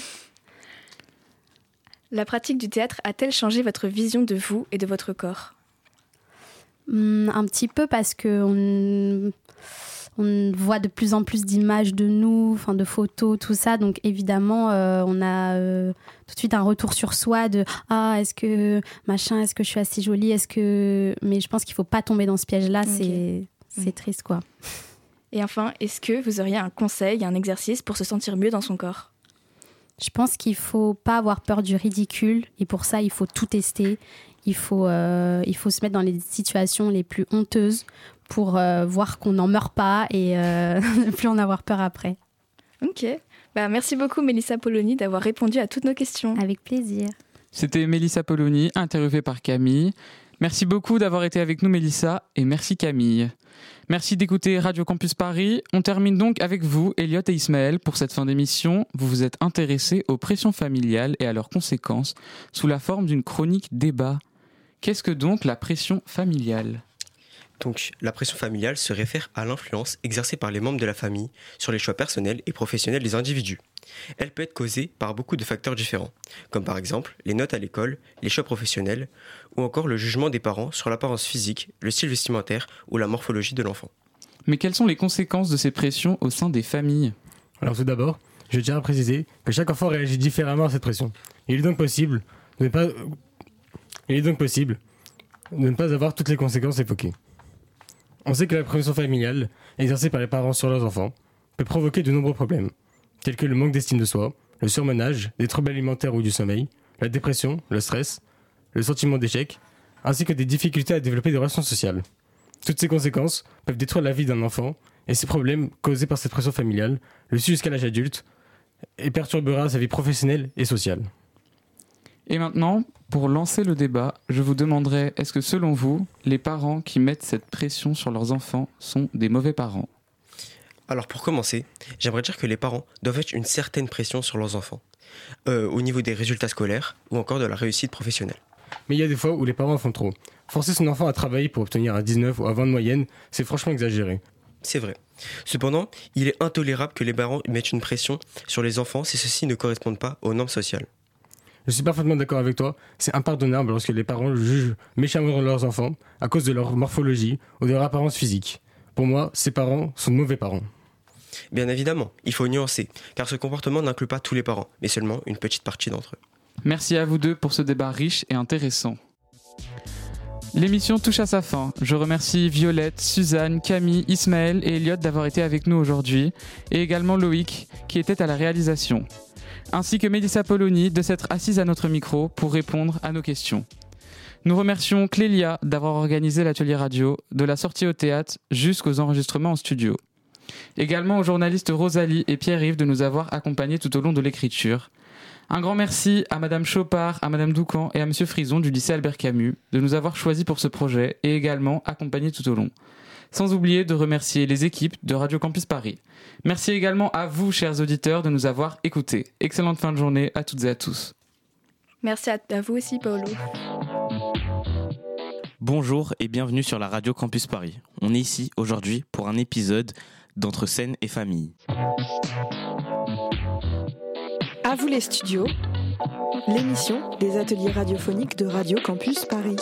La pratique du théâtre a-t-elle changé votre vision de vous et de votre corps ? Hum, un petit peu parce que on... On voit de plus en plus d'images de nous, enfin de photos, tout ça. Donc évidemment, euh, on a euh, tout de suite un retour sur soi de « Ah, est-ce que machin, est-ce que je suis assez jolie, est-ce que… » Mais je pense qu'il ne faut pas tomber dans ce piège-là, okay. c'est, c'est mmh. triste quoi. Et enfin, est-ce que vous auriez un conseil, un exercice pour se sentir mieux dans son corps ? Je pense qu'il ne faut pas avoir peur du ridicule et pour ça, il faut tout tester. Il faut, euh, il faut se mettre dans les situations les plus honteuses pour euh, voir qu'on n'en meurt pas et euh, ne plus en avoir peur après. Ok. Bah, merci beaucoup Mélissa Poloni d'avoir répondu à toutes nos questions. Avec plaisir. C'était Mélissa Poloni, interviewée par Camille. Merci beaucoup d'avoir été avec nous Mélissa et merci Camille. Merci d'écouter Radio Campus Paris. On termine donc avec vous, Elliot et Ismaël. Pour cette fin d'émission, vous vous êtes intéressés aux pressions familiales et à leurs conséquences sous la forme d'une chronique débat. Qu'est-ce que donc la pression familiale ? Donc, la pression familiale se réfère à l'influence exercée par les membres de la famille sur les choix personnels et professionnels des individus. Elle peut être causée par beaucoup de facteurs différents, comme par exemple les notes à l'école, les choix professionnels, ou encore le jugement des parents sur l'apparence physique, le style vestimentaire ou la morphologie de l'enfant. Mais quelles sont les conséquences de ces pressions au sein des familles ? Alors tout d'abord, je tiens à préciser que chaque enfant réagit différemment à cette pression. Il est donc possible de ne pas, il est donc possible de ne pas avoir toutes les conséquences évoquées. On sait que la pression familiale, exercée par les parents sur leurs enfants, peut provoquer de nombreux problèmes, tels que le manque d'estime de soi, le surmenage, des troubles alimentaires ou du sommeil, la dépression, le stress, le sentiment d'échec, ainsi que des difficultés à développer des relations sociales. Toutes ces conséquences peuvent détruire la vie d'un enfant, et ces problèmes causés par cette pression familiale le suivent jusqu'à l'âge adulte et perturbera sa vie professionnelle et sociale. Et maintenant, pour lancer le débat, je vous demanderai, est-ce que selon vous, les parents qui mettent cette pression sur leurs enfants sont des mauvais parents ? Alors pour commencer, j'aimerais dire que les parents doivent mettre une certaine pression sur leurs enfants, euh, au niveau des résultats scolaires ou encore de la réussite professionnelle. Mais il y a des fois où les parents en font trop. Forcer son enfant à travailler pour obtenir un dix-neuf ou un vingt de moyenne, c'est franchement exagéré. C'est vrai. Cependant, il est intolérable que les parents mettent une pression sur les enfants si ceux-ci ne correspondent pas aux normes sociales. Je suis parfaitement d'accord avec toi, c'est impardonnable lorsque les parents jugent méchamment leurs enfants à cause de leur morphologie ou de leur apparence physique. Pour moi, ses parents sont de mauvais parents. Bien évidemment, il faut nuancer, car ce comportement n'inclut pas tous les parents, mais seulement une petite partie d'entre eux. Merci à vous deux pour ce débat riche et intéressant. L'émission touche à sa fin. Je remercie Violette, Suzanne, Camille, Ismaël et Elliot d'avoir été avec nous aujourd'hui, et également Loïc, qui était à la réalisation, ainsi que Mélissa Polony de s'être assise à notre micro pour répondre à nos questions. Nous remercions Clélia d'avoir organisé l'atelier radio, de la sortie au théâtre jusqu'aux enregistrements en studio. Également aux journalistes Rosalie et Pierre-Yves de nous avoir accompagnés tout au long de l'écriture. Un grand merci à Madame Chopard, à Madame Doucan et à Monsieur Frison du lycée Albert Camus de nous avoir choisis pour ce projet et également accompagnés tout au long. Sans oublier de remercier les équipes de Radio Campus Paris. Merci également à vous, chers auditeurs, de nous avoir écoutés. Excellente fin de journée à toutes et à tous. Merci à, à vous aussi, Paolo. Bonjour et bienvenue sur la Radio Campus Paris. On est ici aujourd'hui pour un épisode d'Entre scène et famille. À vous les studios, l'émission des ateliers radiophoniques de Radio Campus Paris.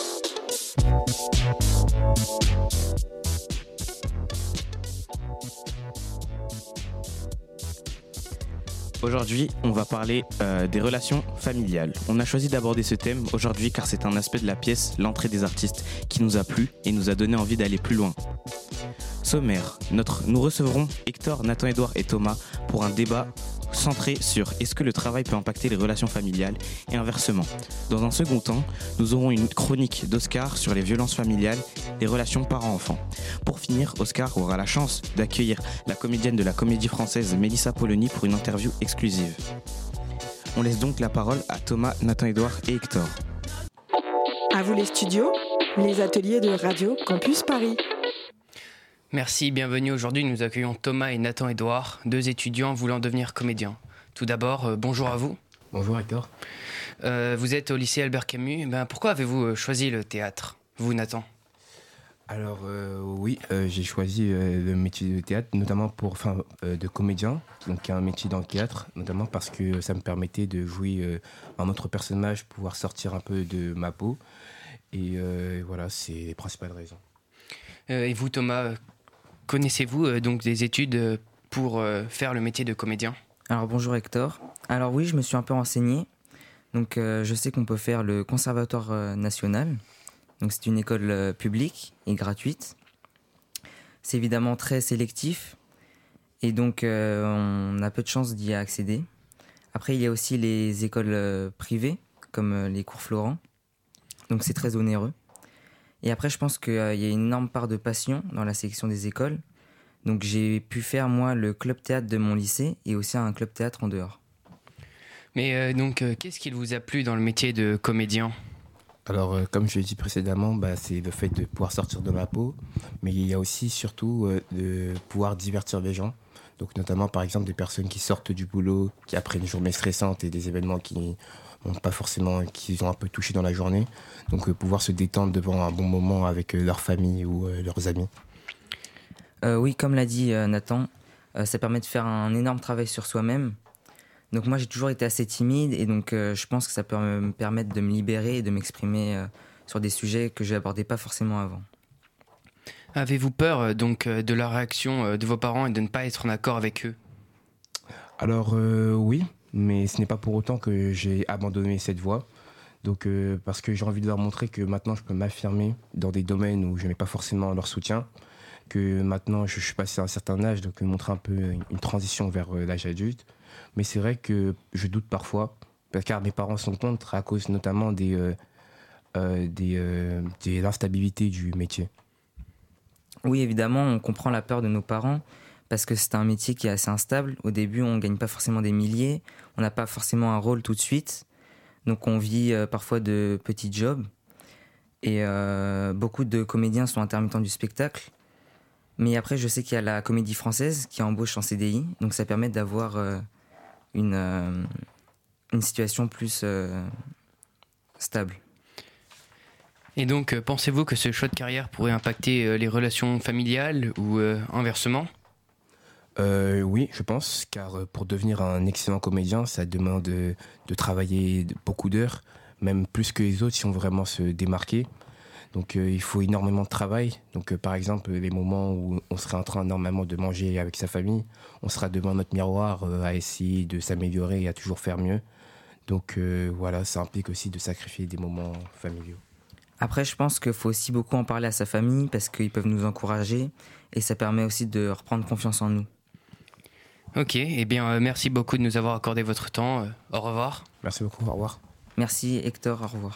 Aujourd'hui, on va parler euh, des relations familiales. On a choisi d'aborder ce thème aujourd'hui car c'est un aspect de la pièce L'entrée des artistes qui nous a plu et nous a donné envie d'aller plus loin. Sommaire, notre, nous recevrons Hector, Nathan, Edouard et Thomas pour un débat centré sur est-ce que le travail peut impacter les relations familiales et inversement. Dans un second temps, nous aurons une chronique d'Oscar sur les violences familiales et relations parents-enfants. Pour finir, Oscar aura la chance d'accueillir la comédienne de la Comédie Française Mélissa Polony pour une interview exclusive. On laisse donc la parole à Thomas, Nathan, Edouard et Hector. À vous les studios, les ateliers de Radio Campus Paris. Merci, bienvenue. Aujourd'hui, nous accueillons Thomas et Nathan Edouard, deux étudiants voulant devenir comédiens. Tout d'abord, euh, bonjour à vous. Bonjour Hector. Euh, vous êtes au lycée Albert Camus. Ben, pourquoi avez-vous choisi le théâtre, vous Nathan ? Alors euh, oui, euh, j'ai choisi euh, le métier de théâtre, notamment pour, enfin, euh, de comédien, donc un métier dans le théâtre, notamment parce que ça me permettait de jouer euh, un autre personnage, pouvoir sortir un peu de ma peau. Et euh, voilà, c'est les principales raisons. Euh, et vous Thomas, connaissez-vous euh, donc des études euh, pour euh, faire le métier de comédien ? Alors bonjour Hector. Alors oui, je me suis un peu renseigné. Donc euh, je sais qu'on peut faire le Conservatoire euh, national. Donc c'est une école euh, publique et gratuite. C'est évidemment très sélectif et donc euh, on a peu de chances d'y accéder. Après il y a aussi les écoles euh, privées comme euh, les cours Florent. Donc c'est très onéreux. Et après, je pense qu'il euh, y a une énorme part de passion dans la sélection des écoles. Donc j'ai pu faire, moi, le club théâtre de mon lycée et aussi un club théâtre en dehors. Mais euh, donc, euh, qu'est-ce qui vous a plu dans le métier de comédien ? Alors, euh, comme je l'ai dit précédemment, bah, c'est le fait de pouvoir sortir de ma peau. Mais il y a aussi, surtout, euh, de pouvoir divertir les gens. Donc notamment, par exemple, des personnes qui sortent du boulot, qui après une journée stressante et des événements qui... pas forcément, qu'ils ont un peu touché dans la journée. Donc euh, pouvoir se détendre devant un bon moment avec euh, leur famille ou euh, leurs amis. Euh, oui, comme l'a dit euh, Nathan, euh, ça permet de faire un énorme travail sur soi-même. Donc moi j'ai toujours été assez timide et donc euh, je pense que ça peut me permettre de me libérer et de m'exprimer euh, sur des sujets que je n'abordais pas forcément avant. Avez-vous peur euh, donc euh, de la réaction euh, de vos parents et de ne pas être en accord avec eux ? Alors euh, oui. Mais ce n'est pas pour autant que j'ai abandonné cette voie. Donc, euh, parce que j'ai envie de leur montrer que maintenant je peux m'affirmer dans des domaines où je n'ai pas forcément leur soutien. Que maintenant je suis passé à un certain âge, donc montrer un peu une transition vers euh, l'âge adulte. Mais c'est vrai que je doute parfois, car mes parents sont contre à cause notamment des, euh, euh, des, euh, des instabilités du métier. Oui, évidemment, on comprend la peur de nos parents. Parce que c'est un métier qui est assez instable. Au début, on ne gagne pas forcément des milliers. On n'a pas forcément un rôle tout de suite. Donc on vit euh, parfois de petits jobs. Et euh, beaucoup de comédiens sont intermittents du spectacle. Mais après, je sais qu'il y a la Comédie Française qui embauche en C D I. Donc ça permet d'avoir euh, une, euh, une situation plus euh, stable. Et donc, euh, pensez-vous que ce choix de carrière pourrait impacter euh, les relations familiales ou euh, inversement ? Euh, oui, je pense, car pour devenir un excellent comédien, ça demande de, de travailler beaucoup d'heures, même plus que les autres si on veut vraiment se démarquer. Donc euh, il faut énormément de travail. Donc euh, par exemple, les moments où on serait en train normalement de manger avec sa famille, on sera devant notre miroir euh, à essayer de s'améliorer et à toujours faire mieux. Donc euh, voilà, ça implique aussi de sacrifier des moments familiaux. Après, je pense qu'il faut aussi beaucoup en parler à sa famille parce qu'ils peuvent nous encourager et ça permet aussi de reprendre confiance en nous. Ok, eh bien euh, merci beaucoup de nous avoir accordé votre temps. Euh, au revoir. Merci beaucoup, au revoir. Merci Hector, au revoir.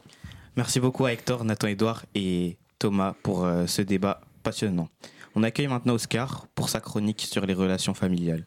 Merci beaucoup à Hector, Nathan, Edouard et Thomas pour euh, ce débat passionnant. On accueille maintenant Oscar pour sa chronique sur les relations familiales.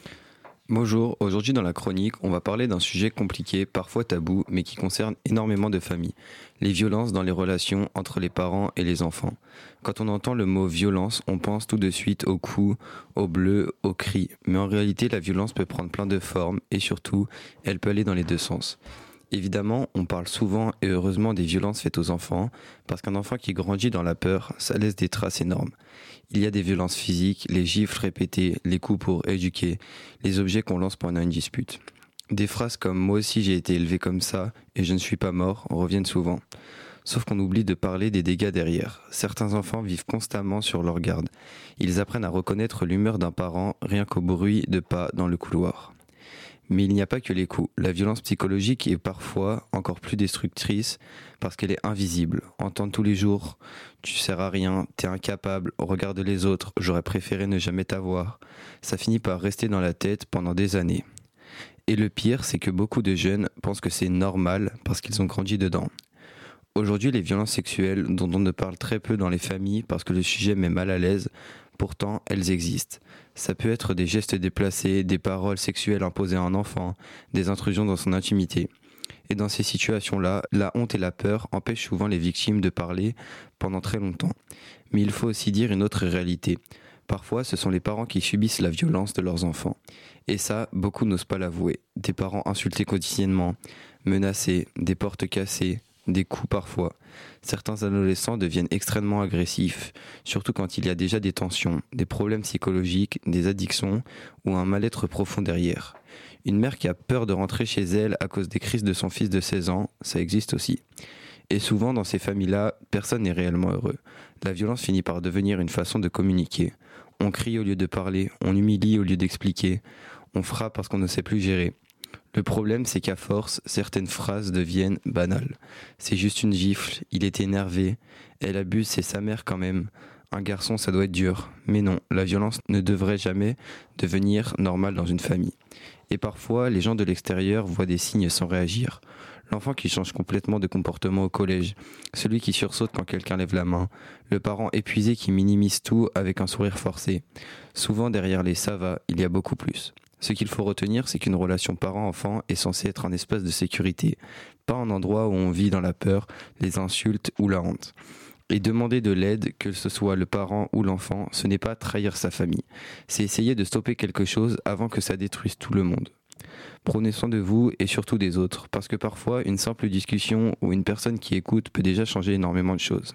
Bonjour, aujourd'hui dans la chronique, on va parler d'un sujet compliqué, parfois tabou, mais qui concerne énormément de familles. Les violences dans les relations entre les parents et les enfants. Quand on entend le mot violence, on pense tout de suite aux coups, aux bleus, aux cris. Mais en réalité, la violence peut prendre plein de formes et surtout, elle peut aller dans les deux sens. Évidemment, on parle souvent et heureusement des violences faites aux enfants, parce qu'un enfant qui grandit dans la peur, ça laisse des traces énormes. Il y a des violences physiques, les gifles répétées, les coups pour éduquer, les objets qu'on lance pendant une dispute. Des phrases comme « moi aussi j'ai été élevé comme ça et je ne suis pas mort » reviennent souvent. Sauf qu'on oublie de parler des dégâts derrière. Certains enfants vivent constamment sur leur garde. Ils apprennent à reconnaître l'humeur d'un parent rien qu'au bruit de pas dans le couloir. Mais il n'y a pas que les coups. La violence psychologique est parfois encore plus destructrice parce qu'elle est invisible. Entendre tous les jours « tu sers à rien, t'es incapable, regarde les autres, j'aurais préféré ne jamais t'avoir », ça finit par rester dans la tête pendant des années. Et le pire, c'est que beaucoup de jeunes pensent que c'est normal parce qu'ils ont grandi dedans. Aujourd'hui, les violences sexuelles, dont on ne parle très peu dans les familles parce que le sujet met mal à l'aise, pourtant elles existent. Ça peut être des gestes déplacés, des paroles sexuelles imposées à un enfant, des intrusions dans son intimité. Et dans ces situations-là, la honte et la peur empêchent souvent les victimes de parler pendant très longtemps. Mais il faut aussi dire une autre réalité. Parfois, ce sont les parents qui subissent la violence de leurs enfants. Et ça, beaucoup n'osent pas l'avouer. Des parents insultés quotidiennement, menacés, des portes cassées, des coups parfois. Certains adolescents deviennent extrêmement agressifs, surtout quand il y a déjà des tensions, des problèmes psychologiques, des addictions ou un mal-être profond derrière. Une mère qui a peur de rentrer chez elle à cause des crises de son fils de seize ans, ça existe aussi. Et souvent dans ces familles-là, personne n'est réellement heureux. La violence finit par devenir une façon de communiquer. On crie au lieu de parler, on humilie au lieu d'expliquer, on frappe parce qu'on ne sait plus gérer. Le problème, c'est qu'à force, certaines phrases deviennent banales. C'est juste une gifle, il est énervé, elle abuse, c'est sa mère quand même. Un garçon, ça doit être dur. Mais non, la violence ne devrait jamais devenir normale dans une famille. Et parfois, les gens de l'extérieur voient des signes sans réagir. L'enfant qui change complètement de comportement au collège, celui qui sursaute quand quelqu'un lève la main, le parent épuisé qui minimise tout avec un sourire forcé. Souvent, derrière les « ça va », il y a beaucoup plus. Ce qu'il faut retenir, c'est qu'une relation parent-enfant est censée être un espace de sécurité, pas un endroit où on vit dans la peur, les insultes ou la honte. Et demander de l'aide, que ce soit le parent ou l'enfant, ce n'est pas trahir sa famille. C'est essayer de stopper quelque chose avant que ça détruise tout le monde. Prenez soin de vous et surtout des autres, parce que parfois, une simple discussion ou une personne qui écoute peut déjà changer énormément de choses.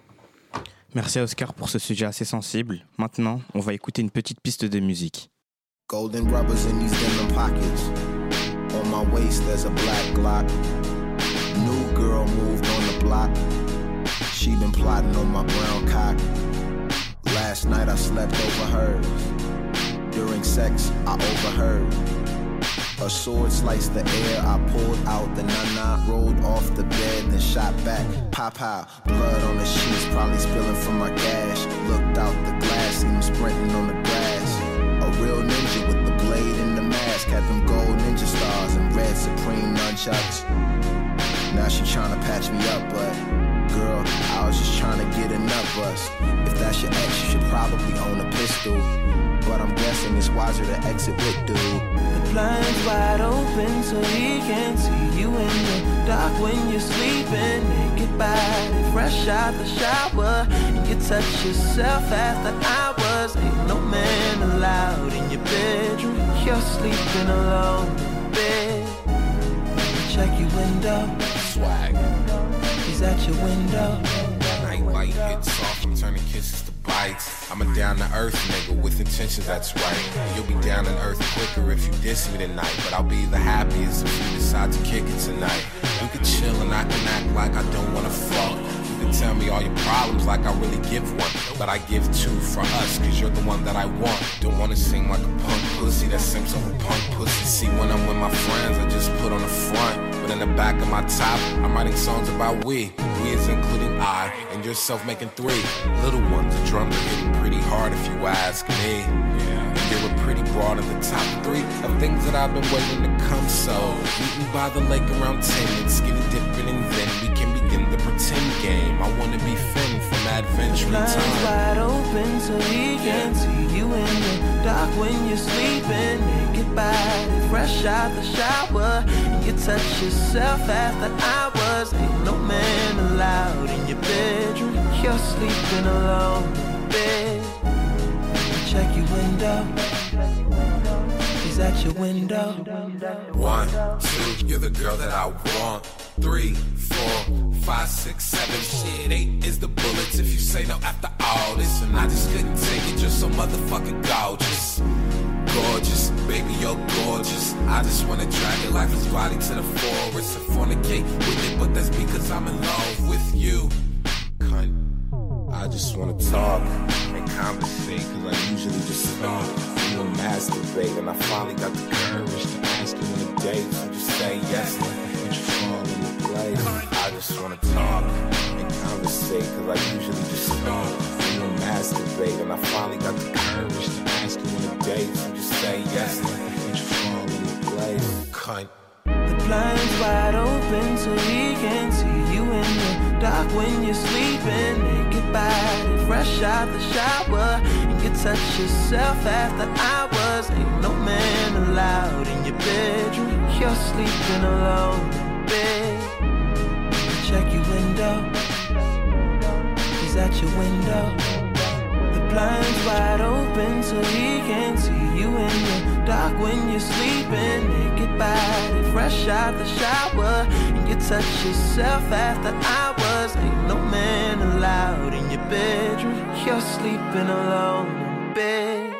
Merci à Oscar pour ce sujet assez sensible. Maintenant, on va écouter une petite piste de musique. Golden rubbers in these denim pockets. On my waist there's a black Glock. New girl moved on the block. She been plotting on my brown cock. Last night I slept over hers. During sex I overheard. A sword sliced the air, I pulled out the nana, rolled off the bed, then shot back. Pop out, blood on the sheets, probably spilling from my gash. Looked out the glass, seen him sprinting on the grass. A real ninja with the blade and the mask. Had them gold ninja stars and red supreme nunchucks. Now she tryna patch me up, but girl, I was just tryna get a nut bust. If that's your ex, you should probably own a pistol. But I'm guessing it's wiser to exit with dude. The blinds wide open so he can't see you in the dark when you're sleeping. Naked body, fresh out the shower, and you touch yourself after hours. Ain't no man allowed in your bedroom. You're sleeping alone in bed. Check your window. Swag. He's at your window. Night light hits soft, I'm turning kisses to bites. I'm a down to earth nigga with intentions, that's right. You'll be down to earth quicker if you diss me tonight. But I'll be the happiest if you decide to kick it tonight. We could chill and I can act like I don't wanna fuck. We could tell me all your problems like I really give one. But I give two for us, cause you're the one that I want. Don't wanna sing like a punk pussy, that seems so punk pussy. See, when I'm with my friends, I just put on the front. But in the back of my top, I'm writing songs about we. We is including I, and yourself making three. Little ones, the drums are hitting pretty hard if you ask me. Yeah. You're a pretty broad in the top three of things that I've been waiting to come. So meet me by the lake around ten and skinny dipping, and then we can begin the pretend game. I wanna be Finn from Adventure Time. Time. Wide open so he can see you in the dark when you're sleeping. Naked body, fresh out the shower, and you touch yourself after hours. Ain't no man allowed in your bedroom. You're sleeping alone in bed. Check your window. He's at your window. One, two, you're the girl that I want. Three, four, five, six, seven, shit. Eight is the bullets if you say no after all this. And I just couldn't take it, you're so motherfucking gorgeous. Gorgeous, baby, you're gorgeous. I just wanna drag your lifeless body to the forest and fornicate with it, but that's because I'm in love with you. Cunt. I just wanna talk and conversate, cause I usually just talk. You and masturbate, and I finally got the courage to ask you on a date. So just say yes, and you fall into place. I just wanna talk and conversate, cause I usually just talk. You and masturbate, and I finally got the courage to ask you on a date. So just say yes, and you fall into place. Cunt. The blinds wide open so he can see you in the dark when you're sleeping. Naked body, fresh out the shower, and you touch yourself after hours. Ain't no man allowed in your bedroom. You're sleeping alone in bed. Check your window. He's at your window. The blinds wide open so he can see you in the dark when you're sleeping. Naked body, fresh out the shower, and you touch yourself after hours. Ain't no man allowed in your bedroom. You're sleeping alone in bed.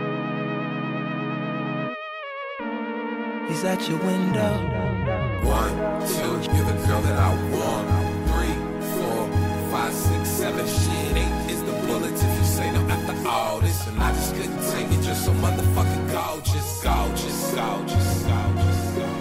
He's at your window. One, two, you're the girl that I want. Three, four, five, six, seven, shit. Eight is the bullets if you say no after all this. And I just couldn't take it, you're so motherfucking gorgeous, gorgeous, gorgeous, gorgeous, gorgeous.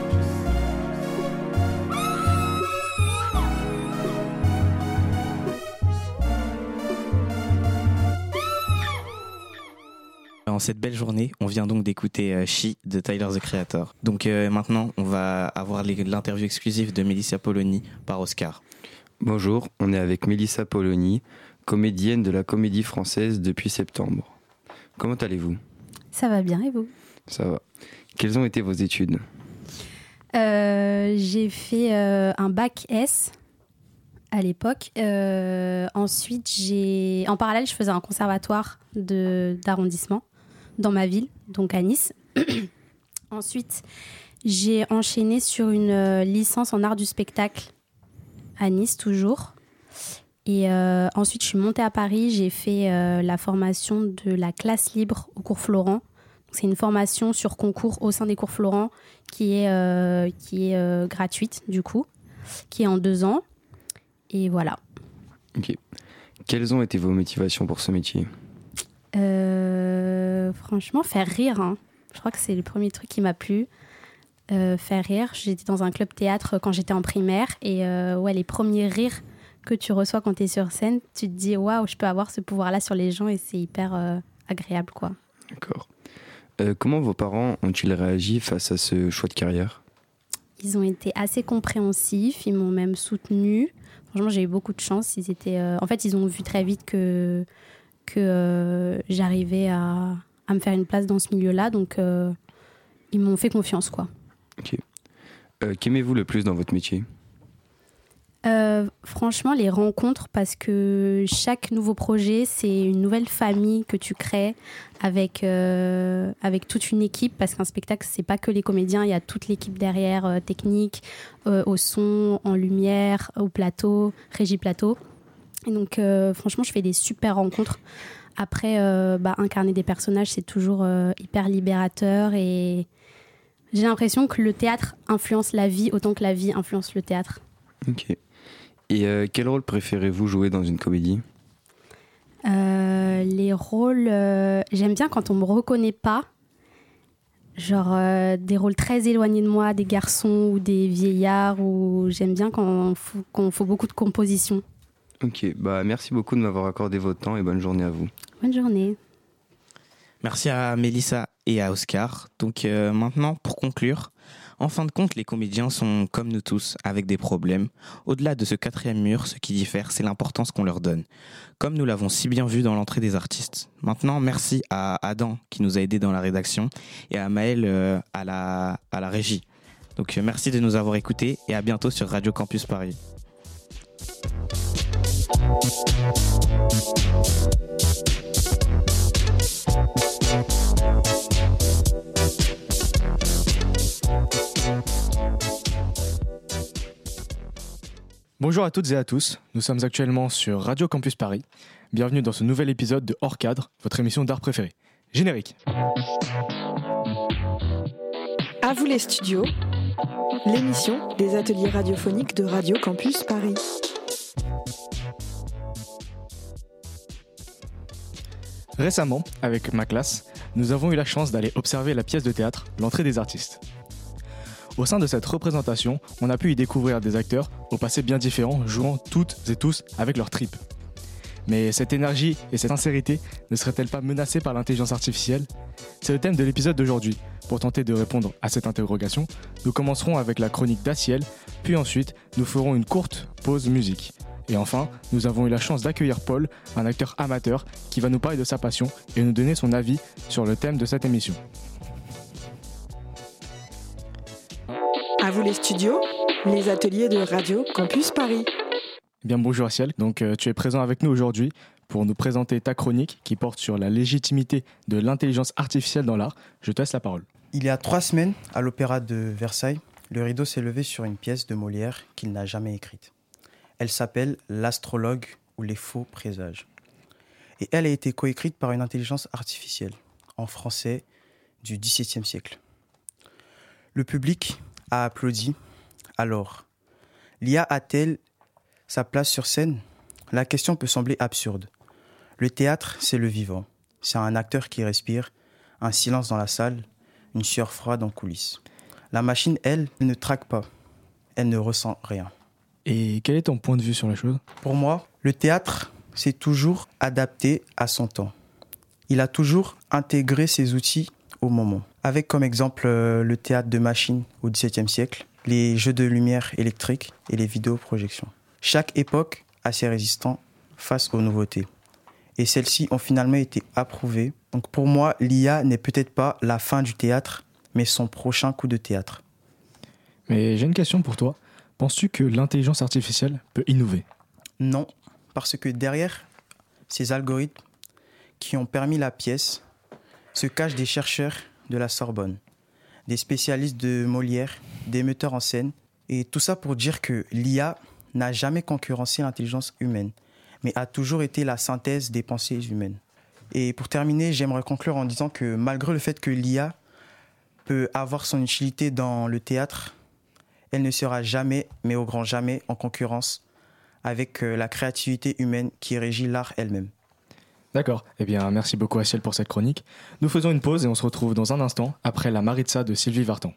En cette belle journée, on vient donc d'écouter euh, She de Tyler the Creator. Donc euh, maintenant, on va avoir les- l'interview exclusive de Melissa Poloni par Oscar. Bonjour, on est avec Melissa Poloni, comédienne de la Comédie Française depuis septembre. Comment allez-vous ? Ça va bien, et vous ? Ça va. Quelles ont été vos études ? Euh, J'ai fait euh, un bac S à l'époque. Euh, ensuite, j'ai, en parallèle, je faisais un conservatoire de, d'arrondissement dans ma ville, donc à Nice. Ensuite, j'ai enchaîné sur une euh, licence en art du spectacle à Nice, toujours. Et euh, ensuite, je suis montée à Paris. J'ai fait euh, la formation de la classe libre au cours Florent. Donc, c'est une formation sur concours au sein des cours Florent qui est, euh, qui est euh, gratuite, du coup, qui est en deux ans. Et voilà. Ok. Quelles ont été vos motivations pour ce métier ? Euh, franchement, faire rire. Hein. Je crois que c'est le premier truc qui m'a plu. Euh, faire rire. J'étais dans un club théâtre quand j'étais en primaire. Et euh, ouais, les premiers rires que tu reçois quand tu es sur scène, tu te dis waouh, je peux avoir ce pouvoir-là sur les gens et c'est hyper euh, agréable, quoi. D'accord. Euh, comment vos parents ont-ils réagi face à ce choix de carrière ? Ils ont été assez compréhensifs, ils m'ont même soutenue. Franchement, j'ai eu beaucoup de chance. Ils étaient, euh... En fait, ils ont vu très vite que, que euh, j'arrivais à... à me faire une place dans ce milieu-là. Donc, euh, ils m'ont fait confiance, quoi. Ok. Euh, qu'aimez-vous le plus dans votre métier ? Euh, franchement, les rencontres, parce que chaque nouveau projet, c'est une nouvelle famille que tu crées avec, euh, avec toute une équipe, parce qu'un spectacle, c'est pas que les comédiens, il y a toute l'équipe derrière, euh, technique, euh, au son, en lumière, au plateau, régie plateau. Et donc, euh, franchement, je fais des super rencontres. Après, euh, bah, incarner des personnages, c'est toujours euh, hyper libérateur et j'ai l'impression que le théâtre influence la vie autant que la vie influence le théâtre. Ok. Et euh, quel rôle préférez-vous jouer dans une comédie ? Euh, les rôles, euh, j'aime bien quand on me reconnaît pas, genre euh, des rôles très éloignés de moi, des garçons ou des vieillards, ou j'aime bien quand on faut, quand on fait beaucoup de compositions. Ok, bah merci beaucoup de m'avoir accordé votre temps et bonne journée à vous. Bonne journée. Merci à Mélissa et à Oscar. Donc euh, maintenant, pour conclure, en fin de compte, les comédiens sont comme nous tous, avec des problèmes. Au-delà de ce quatrième mur, ce qui diffère, c'est l'importance qu'on leur donne, comme nous l'avons si bien vu dans l'entrée des artistes. Maintenant, merci à Adam qui nous a aidés dans la rédaction et à Maël euh, à, la, à la régie. Donc euh, merci de nous avoir écoutés et à bientôt sur Radio Campus Paris. Bonjour à toutes et à tous, nous sommes actuellement sur Radio Campus Paris. Bienvenue dans ce nouvel épisode de Hors Cadre, votre émission d'art préférée. Générique. À vous les studios, l'émission des ateliers radiophoniques de Radio Campus Paris. Récemment, avec ma classe, nous avons eu la chance d'aller observer la pièce de théâtre L'entrée des artistes. Au sein de cette représentation, on a pu y découvrir des acteurs au passé bien différents, jouant toutes et tous avec leurs tripes. Mais cette énergie et cette sincérité ne seraient-elles pas menacées par l'intelligence artificielle ? C'est le thème de l'épisode d'aujourd'hui. Pour tenter de répondre à cette interrogation, nous commencerons avec la chronique d'Aciel, puis ensuite nous ferons une courte pause musique. Et enfin, nous avons eu la chance d'accueillir Paul, un acteur amateur, qui va nous parler de sa passion et nous donner son avis sur le thème de cette émission. À vous les studios, les ateliers de Radio Campus Paris. Bien bonjour Aciel, donc euh, tu es présent avec nous aujourd'hui pour nous présenter ta chronique qui porte sur la légitimité de l'intelligence artificielle dans l'art. Je te laisse la parole. Il y a trois semaines, à l'Opéra de Versailles, le rideau s'est levé sur une pièce de Molière qu'il n'a jamais écrite. Elle s'appelle L'astrologue ou les faux présages. Et elle a été coécrite par une intelligence artificielle, en français, du dix-septième siècle. Le public a applaudi. Alors, l'I A a-t-elle sa place sur scène ? La question peut sembler absurde. Le théâtre, c'est le vivant. C'est un acteur qui respire, un silence dans la salle, une sueur froide en coulisses. La machine, elle, ne traque pas. Elle ne ressent rien. Et quel est ton point de vue sur la chose ? Pour moi, le théâtre s'est toujours adapté à son temps. Il a toujours intégré ses outils au moment. Avec comme exemple euh, le théâtre de machine au dix-septième siècle, les jeux de lumière électrique et les vidéoprojections. Chaque époque a ses résistants face aux nouveautés. Et celles-ci ont finalement été approuvées. Donc pour moi, l'I A n'est peut-être pas la fin du théâtre, mais son prochain coup de théâtre. Mais j'ai une question pour toi. Penses-tu que l'intelligence artificielle peut innover ? Non, parce que derrière ces algorithmes qui ont permis la pièce se cachent des chercheurs de la Sorbonne, des spécialistes de Molière, des metteurs en scène. Et tout ça pour dire que l'I A n'a jamais concurrencé l'intelligence humaine, mais a toujours été la synthèse des pensées humaines. Et pour terminer, j'aimerais conclure en disant que malgré le fait que l'I A peut avoir son utilité dans le théâtre, elle ne sera jamais, mais au grand jamais, en concurrence avec la créativité humaine qui régit l'art elle-même. D'accord. Eh bien, merci beaucoup Aciel pour cette chronique. Nous faisons une pause et on se retrouve dans un instant après la Maritza de Sylvie Vartan.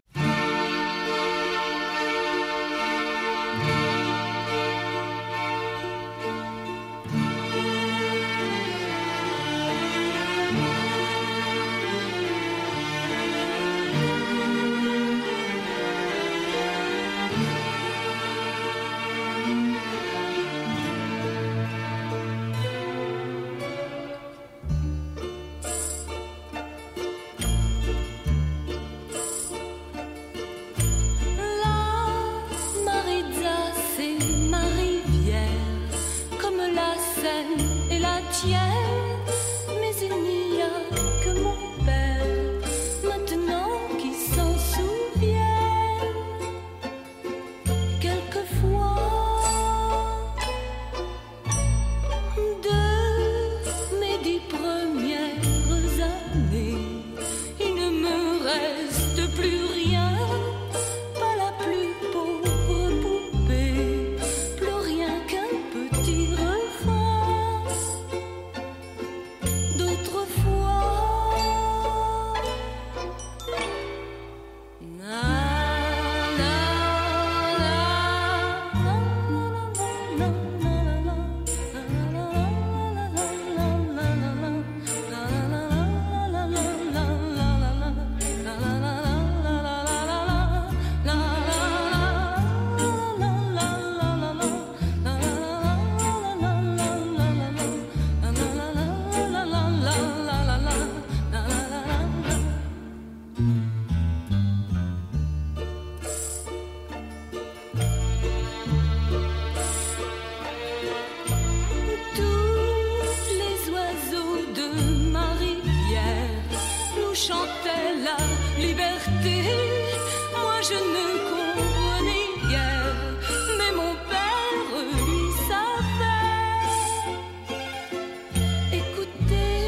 nous chantait la liberté. Moi je ne comprenais guère, mais mon père lui savait. Écoutez,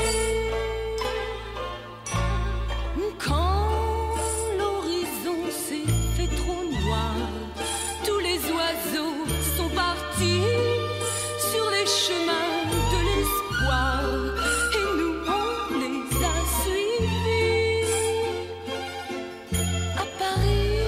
quand l'horizon s'est fait trop noir, tous les oiseaux sont partis sur les chemins de l'espoir, et nous on les a suivis à Paris.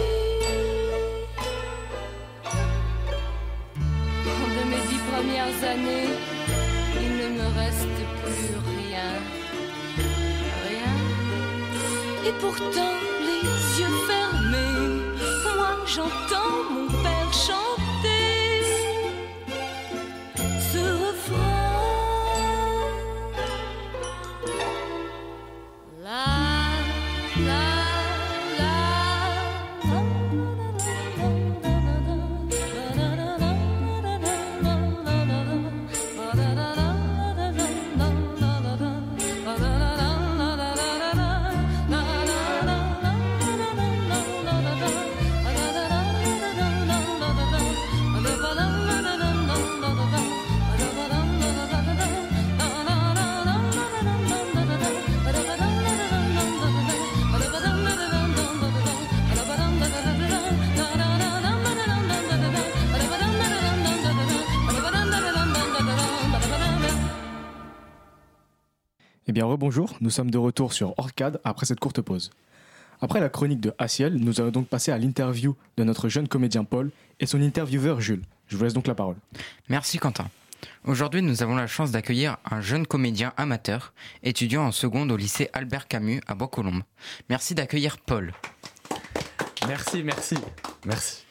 De mes dix premières années, il ne me reste plus rien, rien. Et pourtant les yeux fermés, moi j'entends mon père chanter ce refrain. La, la, la, Eh bien rebonjour, nous sommes de retour sur Orcade après cette courte pause. Après la chronique de Aciel, nous allons donc passer à l'interview de notre jeune comédien Paul et son intervieweur Jules. Je vous laisse donc la parole. Merci Quentin. Aujourd'hui, nous avons la chance d'accueillir un jeune comédien amateur, étudiant en seconde au lycée Albert Camus à Bois-Colombes. Merci d'accueillir Paul. Merci, merci, merci.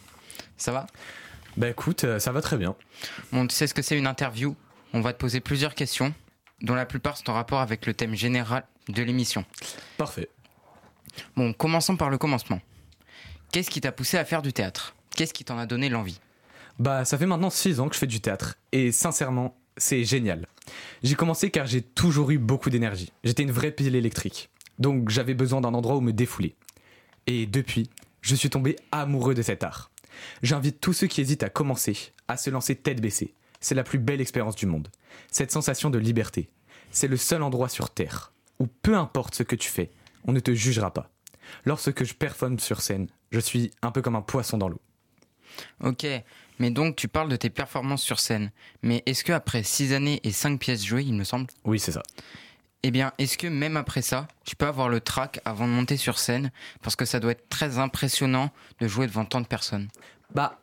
Ça va ? Bah écoute, euh, ça va très bien. Bon, tu sais ce que c'est une interview ? On va te poser plusieurs questions, dont la plupart sont en rapport avec le thème général de l'émission. Parfait. Bon, commençons par le commencement. Qu'est-ce qui t'a poussé à faire du théâtre ? Qu'est-ce qui t'en a donné l'envie ? Bah ça fait maintenant six ans que je fais du théâtre, et sincèrement, c'est génial. J'ai commencé car j'ai toujours eu beaucoup d'énergie. J'étais une vraie pile électrique, donc j'avais besoin d'un endroit où me défouler. Et depuis, je suis tombé amoureux de cet art. J'invite tous ceux qui hésitent à commencer, à se lancer tête baissée. C'est la plus belle expérience du monde. Cette sensation de liberté, c'est le seul endroit sur Terre où peu importe ce que tu fais, on ne te jugera pas. Lorsque je performe sur scène, je suis un peu comme un poisson dans l'eau. Ok, mais donc tu parles de tes performances sur scène. Mais est-ce qu'après six années et cinq pièces jouées, il me semble ? Oui, c'est ça. Eh bien, est-ce que même après ça, tu peux avoir le trac avant de monter sur scène ? Parce que ça doit être très impressionnant de jouer devant tant de personnes. Bah,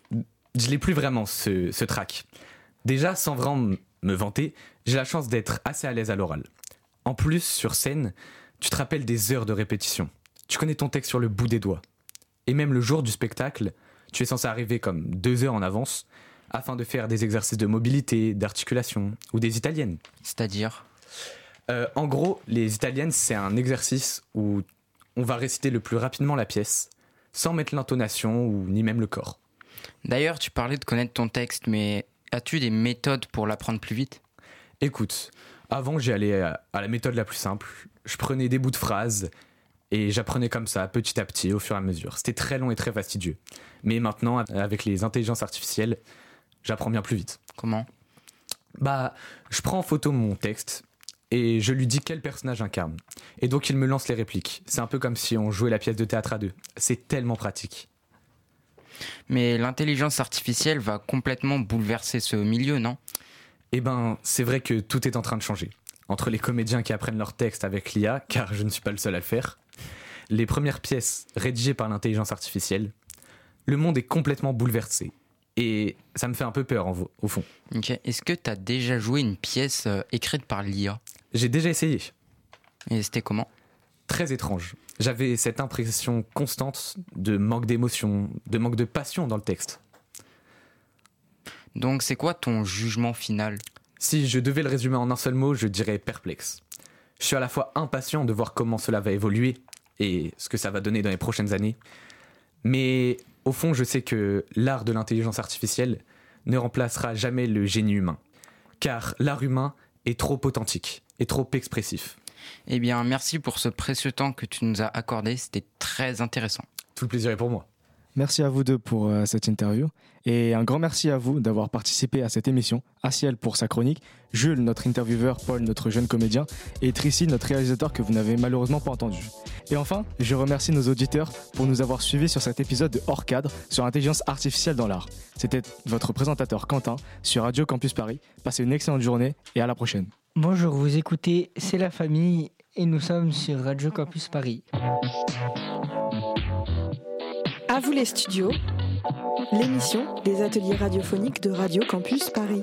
je l'ai plus vraiment, ce, ce trac. Déjà, sans vraiment me vanter, j'ai la chance d'être assez à l'aise à l'oral. En plus, sur scène, tu te rappelles des heures de répétition. Tu connais ton texte sur le bout des doigts. Et même le jour du spectacle, tu es censé arriver comme deux heures en avance afin de faire des exercices de mobilité, d'articulation ou des italiennes. C'est-à-dire ? euh, En gros, les italiennes, c'est un exercice où on va réciter le plus rapidement la pièce, sans mettre l'intonation ou ni même le corps. D'ailleurs, tu parlais de connaître ton texte, mais as-tu des méthodes pour l'apprendre plus vite ? Écoute, avant j'y allais à, à la méthode la plus simple. Je prenais des bouts de phrases et j'apprenais comme ça, petit à petit, au fur et à mesure. C'était très long et très fastidieux. Mais maintenant, avec les intelligences artificielles, j'apprends bien plus vite. Comment ? Bah, je prends en photo mon texte et je lui dis quel personnage incarne. Et donc il me lance les répliques. C'est un peu comme si on jouait la pièce de théâtre à deux. C'est tellement pratique. Mais l'intelligence artificielle va complètement bouleverser ce milieu, non ? Eh ben, c'est vrai que tout est en train de changer. Entre les comédiens qui apprennent leur texte avec l'I A, car je ne suis pas le seul à le faire, les premières pièces rédigées par l'intelligence artificielle, le monde est complètement bouleversé. Et ça me fait un peu peur, en, au fond. Ok. Est-ce que tu as déjà joué une pièce euh, écrite par l'I A ? J'ai déjà essayé. Et c'était comment ? Très étrange. J'avais cette impression constante de manque d'émotion, de manque de passion dans le texte. Donc c'est quoi ton jugement final ? Si je devais le résumer en un seul mot, je dirais perplexe. Je suis à la fois impatient de voir comment cela va évoluer et ce que ça va donner dans les prochaines années. Mais au fond, je sais que l'art de l'intelligence artificielle ne remplacera jamais le génie humain. Car l'art humain est trop authentique et trop expressif. Eh bien, merci pour ce précieux temps que tu nous as accordé. C'était très intéressant. Tout le plaisir est pour moi. Merci à vous deux pour euh, cette interview. Et un grand merci à vous d'avoir participé à cette émission. Asiel pour sa chronique, Jules, notre intervieweur, Paul, notre jeune comédien, et Tracy, notre réalisateur que vous n'avez malheureusement pas entendu. Et enfin, je remercie nos auditeurs pour nous avoir suivis sur cet épisode de Hors Cadre sur l'intelligence artificielle dans l'art. C'était votre présentateur Quentin sur Radio Campus Paris. Passez une excellente journée et à la prochaine. Bonjour, vous écoutez C'est la famille et nous sommes sur Radio Campus Paris. À vous les studios, l'émission des ateliers radiophoniques de Radio Campus Paris.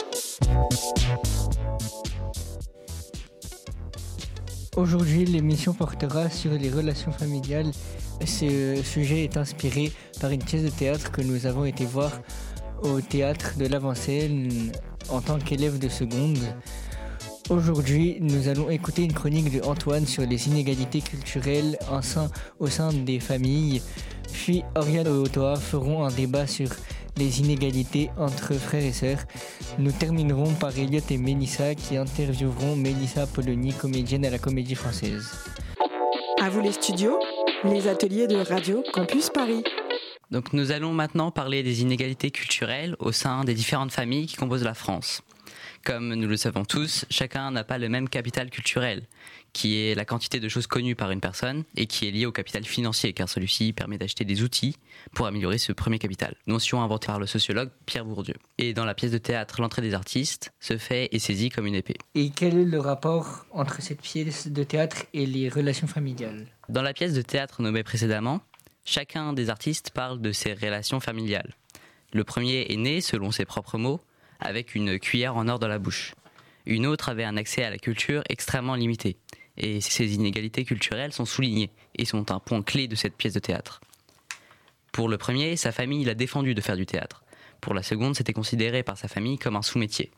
Aujourd'hui, l'émission portera sur les relations familiales. Ce sujet est inspiré par une pièce de théâtre que nous avons été voir au théâtre de l'Avancelle en tant qu'élève de seconde. Aujourd'hui, nous allons écouter une chronique de Antoine sur les inégalités culturelles en sein, au sein des familles. Puis Oriane et Otoa feront un débat sur les inégalités entre frères et sœurs. Nous terminerons par Elliot et Mélissa qui intervieweront Mélissa Polony, comédienne à la Comédie Française. À vous les studios, les ateliers de Radio Campus Paris. Donc nous allons maintenant parler des inégalités culturelles au sein des différentes familles qui composent la France. Comme nous le savons tous, chacun n'a pas le même capital culturel, qui est la quantité de choses connues par une personne et qui est lié au capital financier, car celui-ci permet d'acheter des outils pour améliorer ce premier capital. Notion inventée par le sociologue Pierre Bourdieu. Et dans la pièce de théâtre L'entrée des artistes, ce fait est saisi comme une épée. Et quel est le rapport entre cette pièce de théâtre et les relations familiales ? Dans la pièce de théâtre nommée précédemment, chacun des artistes parle de ses relations familiales. Le premier est né, selon ses propres mots, avec une cuillère en or dans la bouche. Une autre avait un accès à la culture extrêmement limité. Et ces inégalités culturelles sont soulignées et sont un point clé de cette pièce de théâtre. Pour le premier, sa famille l'a défendu de faire du théâtre. Pour la seconde, c'était considéré par sa famille comme un sous-métier.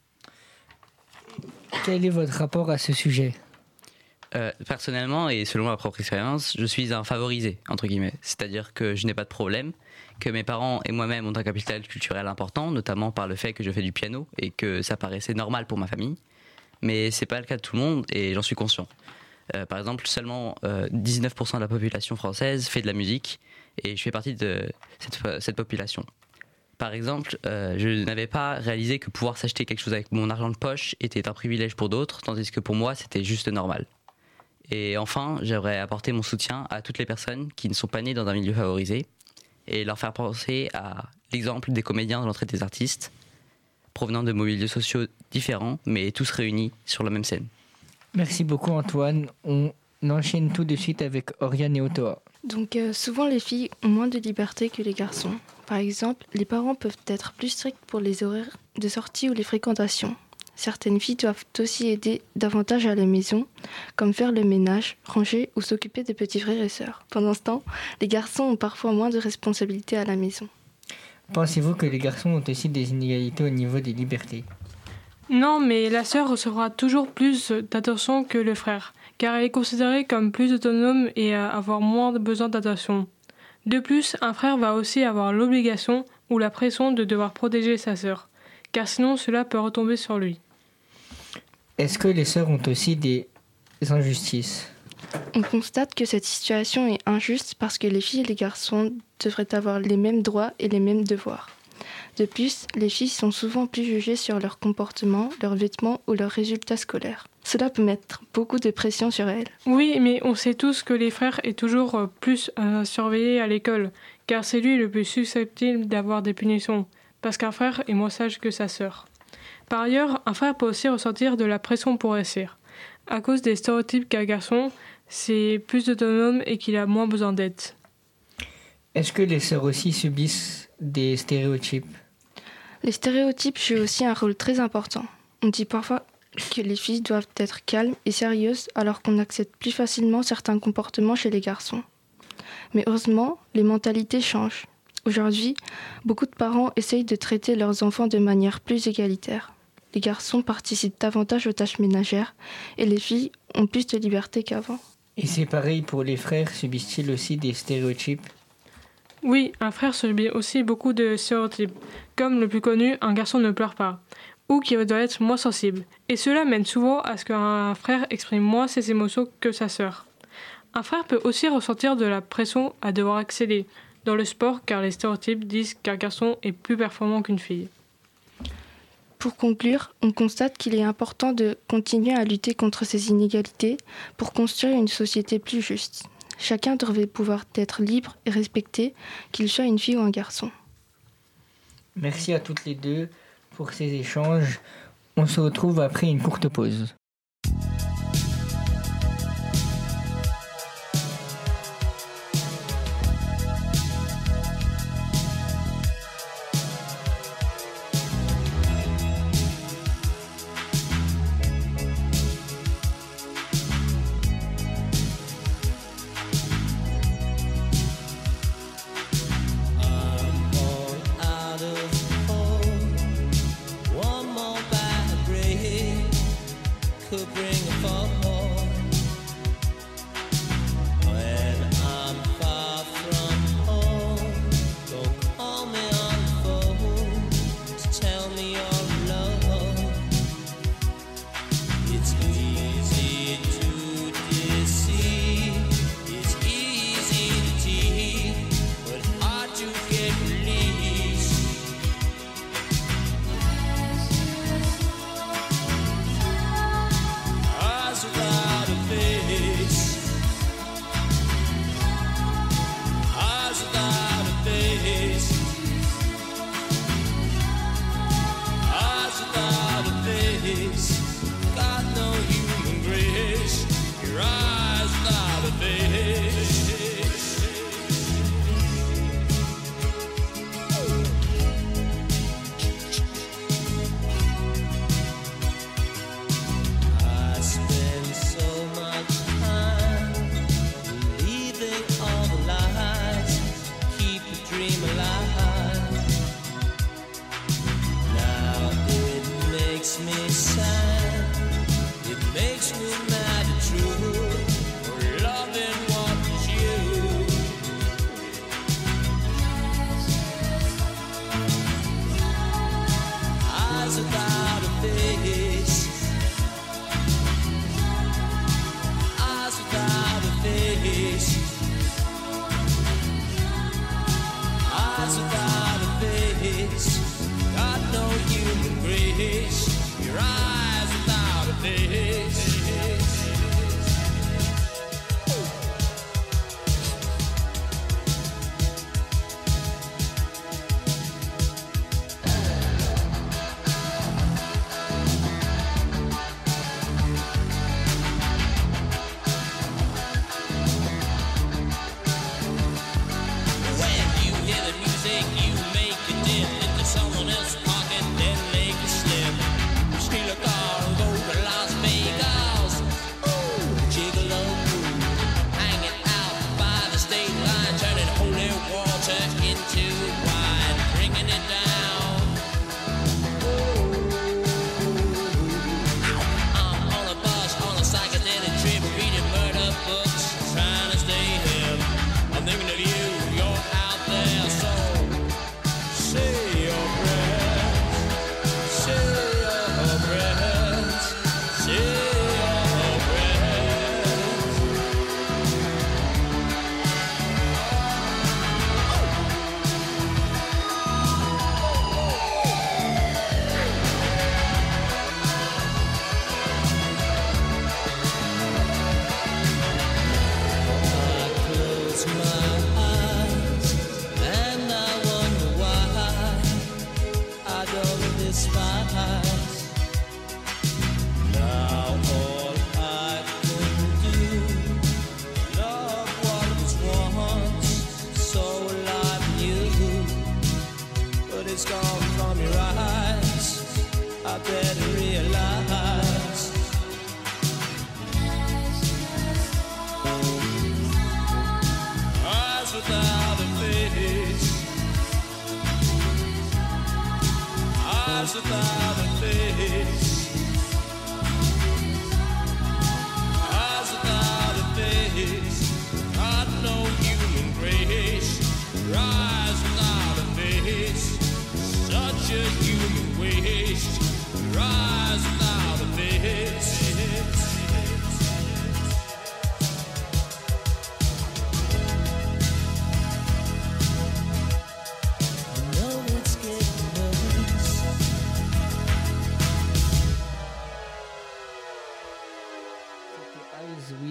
Quel est votre rapport à ce sujet ? Euh, personnellement, et selon ma propre expérience, je suis un favorisé, entre guillemets. C'est-à-dire que je n'ai pas de problème, que mes parents et moi-même ont un capital culturel important, notamment par le fait que je fais du piano et que ça paraissait normal pour ma famille. Mais c'est pas le cas de tout le monde et j'en suis conscient. Euh, par exemple, seulement euh, dix-neuf pour cent de la population française fait de la musique et je fais partie de cette, cette population. Par exemple, euh, je n'avais pas réalisé que pouvoir s'acheter quelque chose avec mon argent de poche était un privilège pour d'autres, tandis que pour moi, c'était juste normal. Et enfin, j'aimerais apporter mon soutien à toutes les personnes qui ne sont pas nées dans un milieu favorisé et leur faire penser à l'exemple des comédiens de l'entrée des artistes, provenant de milieux sociaux différents, mais tous réunis sur la même scène. Merci beaucoup Antoine. On enchaîne tout de suite avec Oriane et Otoa. Donc euh, souvent les filles ont moins de liberté que les garçons. Par exemple, les parents peuvent être plus stricts pour les horaires de sortie ou les fréquentations. Certaines filles doivent aussi aider davantage à la maison, comme faire le ménage, ranger ou s'occuper des petits frères et sœurs. Pendant ce temps, les garçons ont parfois moins de responsabilités à la maison. Pensez-vous que les garçons ont aussi des inégalités au niveau des libertés ? Non, mais la sœur recevra toujours plus d'attention que le frère, car elle est considérée comme plus autonome et à avoir moins besoin d'attention. De plus, un frère va aussi avoir l'obligation ou la pression de devoir protéger sa sœur, car sinon cela peut retomber sur lui. Est-ce que les sœurs ont aussi des injustices ? On constate que cette situation est injuste parce que les filles et les garçons devraient avoir les mêmes droits et les mêmes devoirs. De plus, les filles sont souvent plus jugées sur leur comportement, leurs vêtements ou leurs résultats scolaires. Cela peut mettre beaucoup de pression sur elles. Oui, mais on sait tous que les frères est toujours plus euh, surveillé à l'école, car c'est lui le plus susceptible d'avoir des punitions, parce qu'un frère est moins sage que sa sœur. Par ailleurs, un frère peut aussi ressentir de la pression pour réussir, à cause des stéréotypes qu'un garçon, c'est plus autonome et qu'il a moins besoin d'aide. Est-ce que les sœurs aussi subissent des stéréotypes ? Les stéréotypes jouent aussi un rôle très important. On dit parfois que les filles doivent être calmes et sérieuses alors qu'on accepte plus facilement certains comportements chez les garçons. Mais heureusement, les mentalités changent. Aujourd'hui, beaucoup de parents essayent de traiter leurs enfants de manière plus égalitaire. Les garçons participent davantage aux tâches ménagères et les filles ont plus de liberté qu'avant. Et c'est pareil pour les frères, subissent-ils aussi des stéréotypes ? Oui, un frère subit aussi beaucoup de stéréotypes. Comme le plus connu, un garçon ne pleure pas. ou qui doit être moins sensible. Et cela mène souvent à ce qu'un frère exprime moins ses émotions que sa sœur. Un frère peut aussi ressentir de la pression à devoir exceller dans le sport car les stéréotypes disent qu'un garçon est plus performant qu'une fille. Pour conclure, on constate qu'il est important de continuer à lutter contre ces inégalités pour construire une société plus juste. Chacun devrait pouvoir être libre et respecté, qu'il soit une fille ou un garçon. Merci à toutes les deux pour ces échanges. On se retrouve après une courte pause.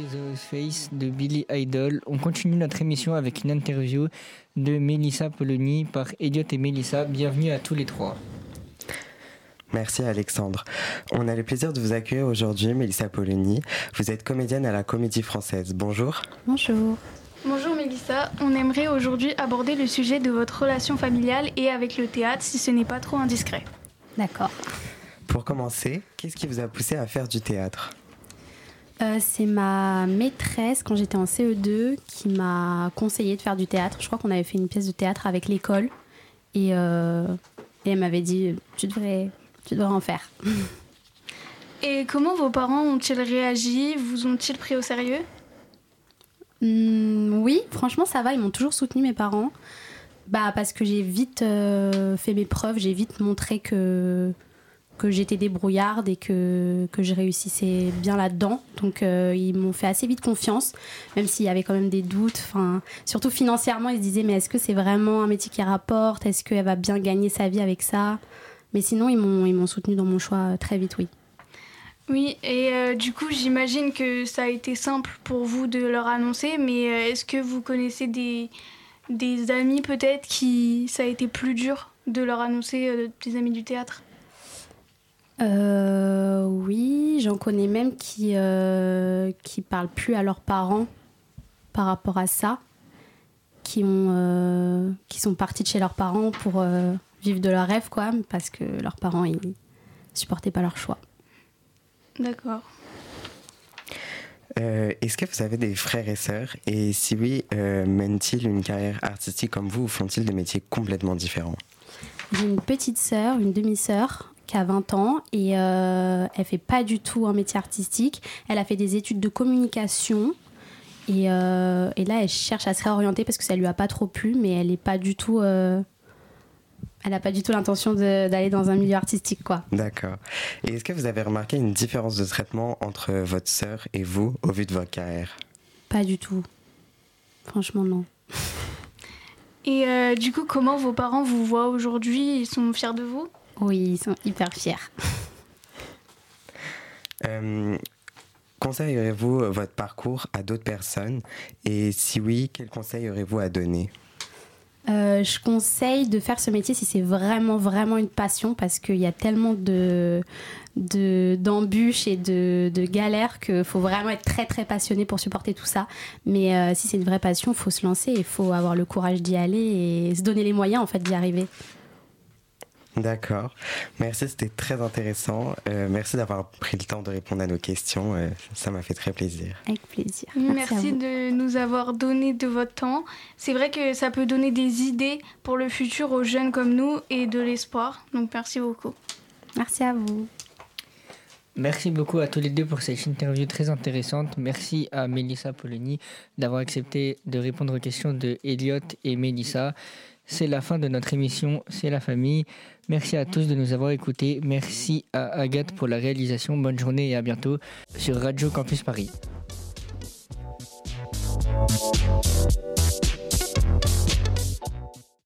The Face de Billy Idol. On continue notre émission avec une interview de Mélissa Polony par Elliot et Mélissa. Bienvenue à tous les trois. Merci Alexandre. On a le plaisir de vous accueillir aujourd'hui, Mélissa Polony. Vous êtes comédienne à la Comédie Française. Bonjour. Bonjour. Bonjour Mélissa, on aimerait aujourd'hui aborder le sujet de votre relation familiale et avec le théâtre, si ce n'est pas trop indiscret. D'accord. Pour commencer, qu'est-ce qui vous a poussé à faire du théâtre ? euh, C'est ma maîtresse, quand j'étais en C E deux, qui m'a conseillé de faire du théâtre. Je crois qu'on avait fait une pièce de théâtre avec l'école. Et, euh, et elle m'avait dit, tu devrais, tu devrais en faire. Et comment vos parents ont-ils réagi ? Vous ont-ils pris au sérieux ? Mmh, oui, franchement ça va, ils m'ont toujours soutenu mes parents, bah, parce que j'ai vite euh, fait mes preuves, j'ai vite montré que, que j'étais débrouillarde et que, que je réussissais bien là-dedans, donc euh, ils m'ont fait assez vite confiance, même s'il y avait quand même des doutes, surtout financièrement ils se disaient mais est-ce que c'est vraiment un métier qui rapporte, est-ce qu'elle va bien gagner sa vie avec ça, mais sinon ils m'ont, ils m'ont soutenu dans mon choix très vite, oui. Oui, et euh, du coup, j'imagine que ça a été simple pour vous de leur annoncer, mais euh, est-ce que vous connaissez des, des amis peut-être qui ça a été plus dur de leur annoncer, euh, des amis du théâtre ? euh, Oui, j'en connais même qui euh, qui parlent plus à leurs parents par rapport à ça, qui ont euh, qui sont partis de chez leurs parents pour euh, vivre de leurs rêves, quoi, parce que leurs parents ils supportaient pas leur choix. D'accord. Euh, est-ce que vous avez des frères et sœurs ? Et si oui, euh, mènent-ils une carrière artistique comme vous ou font-ils des métiers complètement différents ? J'ai une petite sœur, une demi-sœur, qui a vingt ans et euh, elle fait pas du tout un métier artistique. Elle a fait des études de communication et, euh, et là, elle cherche à se réorienter parce que ça lui a pas trop plu, mais elle est pas du tout... Euh, Elle n'a pas du tout l'intention de, d'aller dans un milieu artistique, quoi. D'accord. Et est-ce que vous avez remarqué une différence de traitement entre votre sœur et vous au vu de votre carrière ? Pas du tout. Franchement, non. Et euh, du coup, comment vos parents vous voient aujourd'hui ? Ils sont fiers de vous ? Oui, ils sont hyper fiers. euh, conseillerez-vous votre parcours à d'autres personnes ? Et si oui, quels conseils aurez-vous à donner ? Euh, je conseille de faire ce métier si c'est vraiment, vraiment une passion parce qu'il y a tellement de, de, d'embûches et de, de galères qu'il faut vraiment être très, très passionné pour supporter tout ça. Mais euh, si c'est une vraie passion, il faut se lancer, il faut avoir le courage d'y aller et se donner les moyens en fait, d'y arriver. D'accord. Merci, c'était très intéressant. Euh, merci d'avoir pris le temps de répondre à nos questions. Euh, ça m'a fait très plaisir. Avec plaisir. Merci, Merci de nous avoir donné de votre temps. C'est vrai que ça peut donner des idées pour le futur aux jeunes comme nous et de l'espoir. Donc merci beaucoup. Merci à vous. Merci beaucoup à tous les deux pour cette interview très intéressante. Merci à Mélissa Polony d'avoir accepté de répondre aux questions de Elliot et Mélissa. C'est la fin de notre émission, c'est la famille. Merci à tous de nous avoir écoutés. Merci à Agathe pour la réalisation. Bonne journée et à bientôt sur Radio Campus Paris.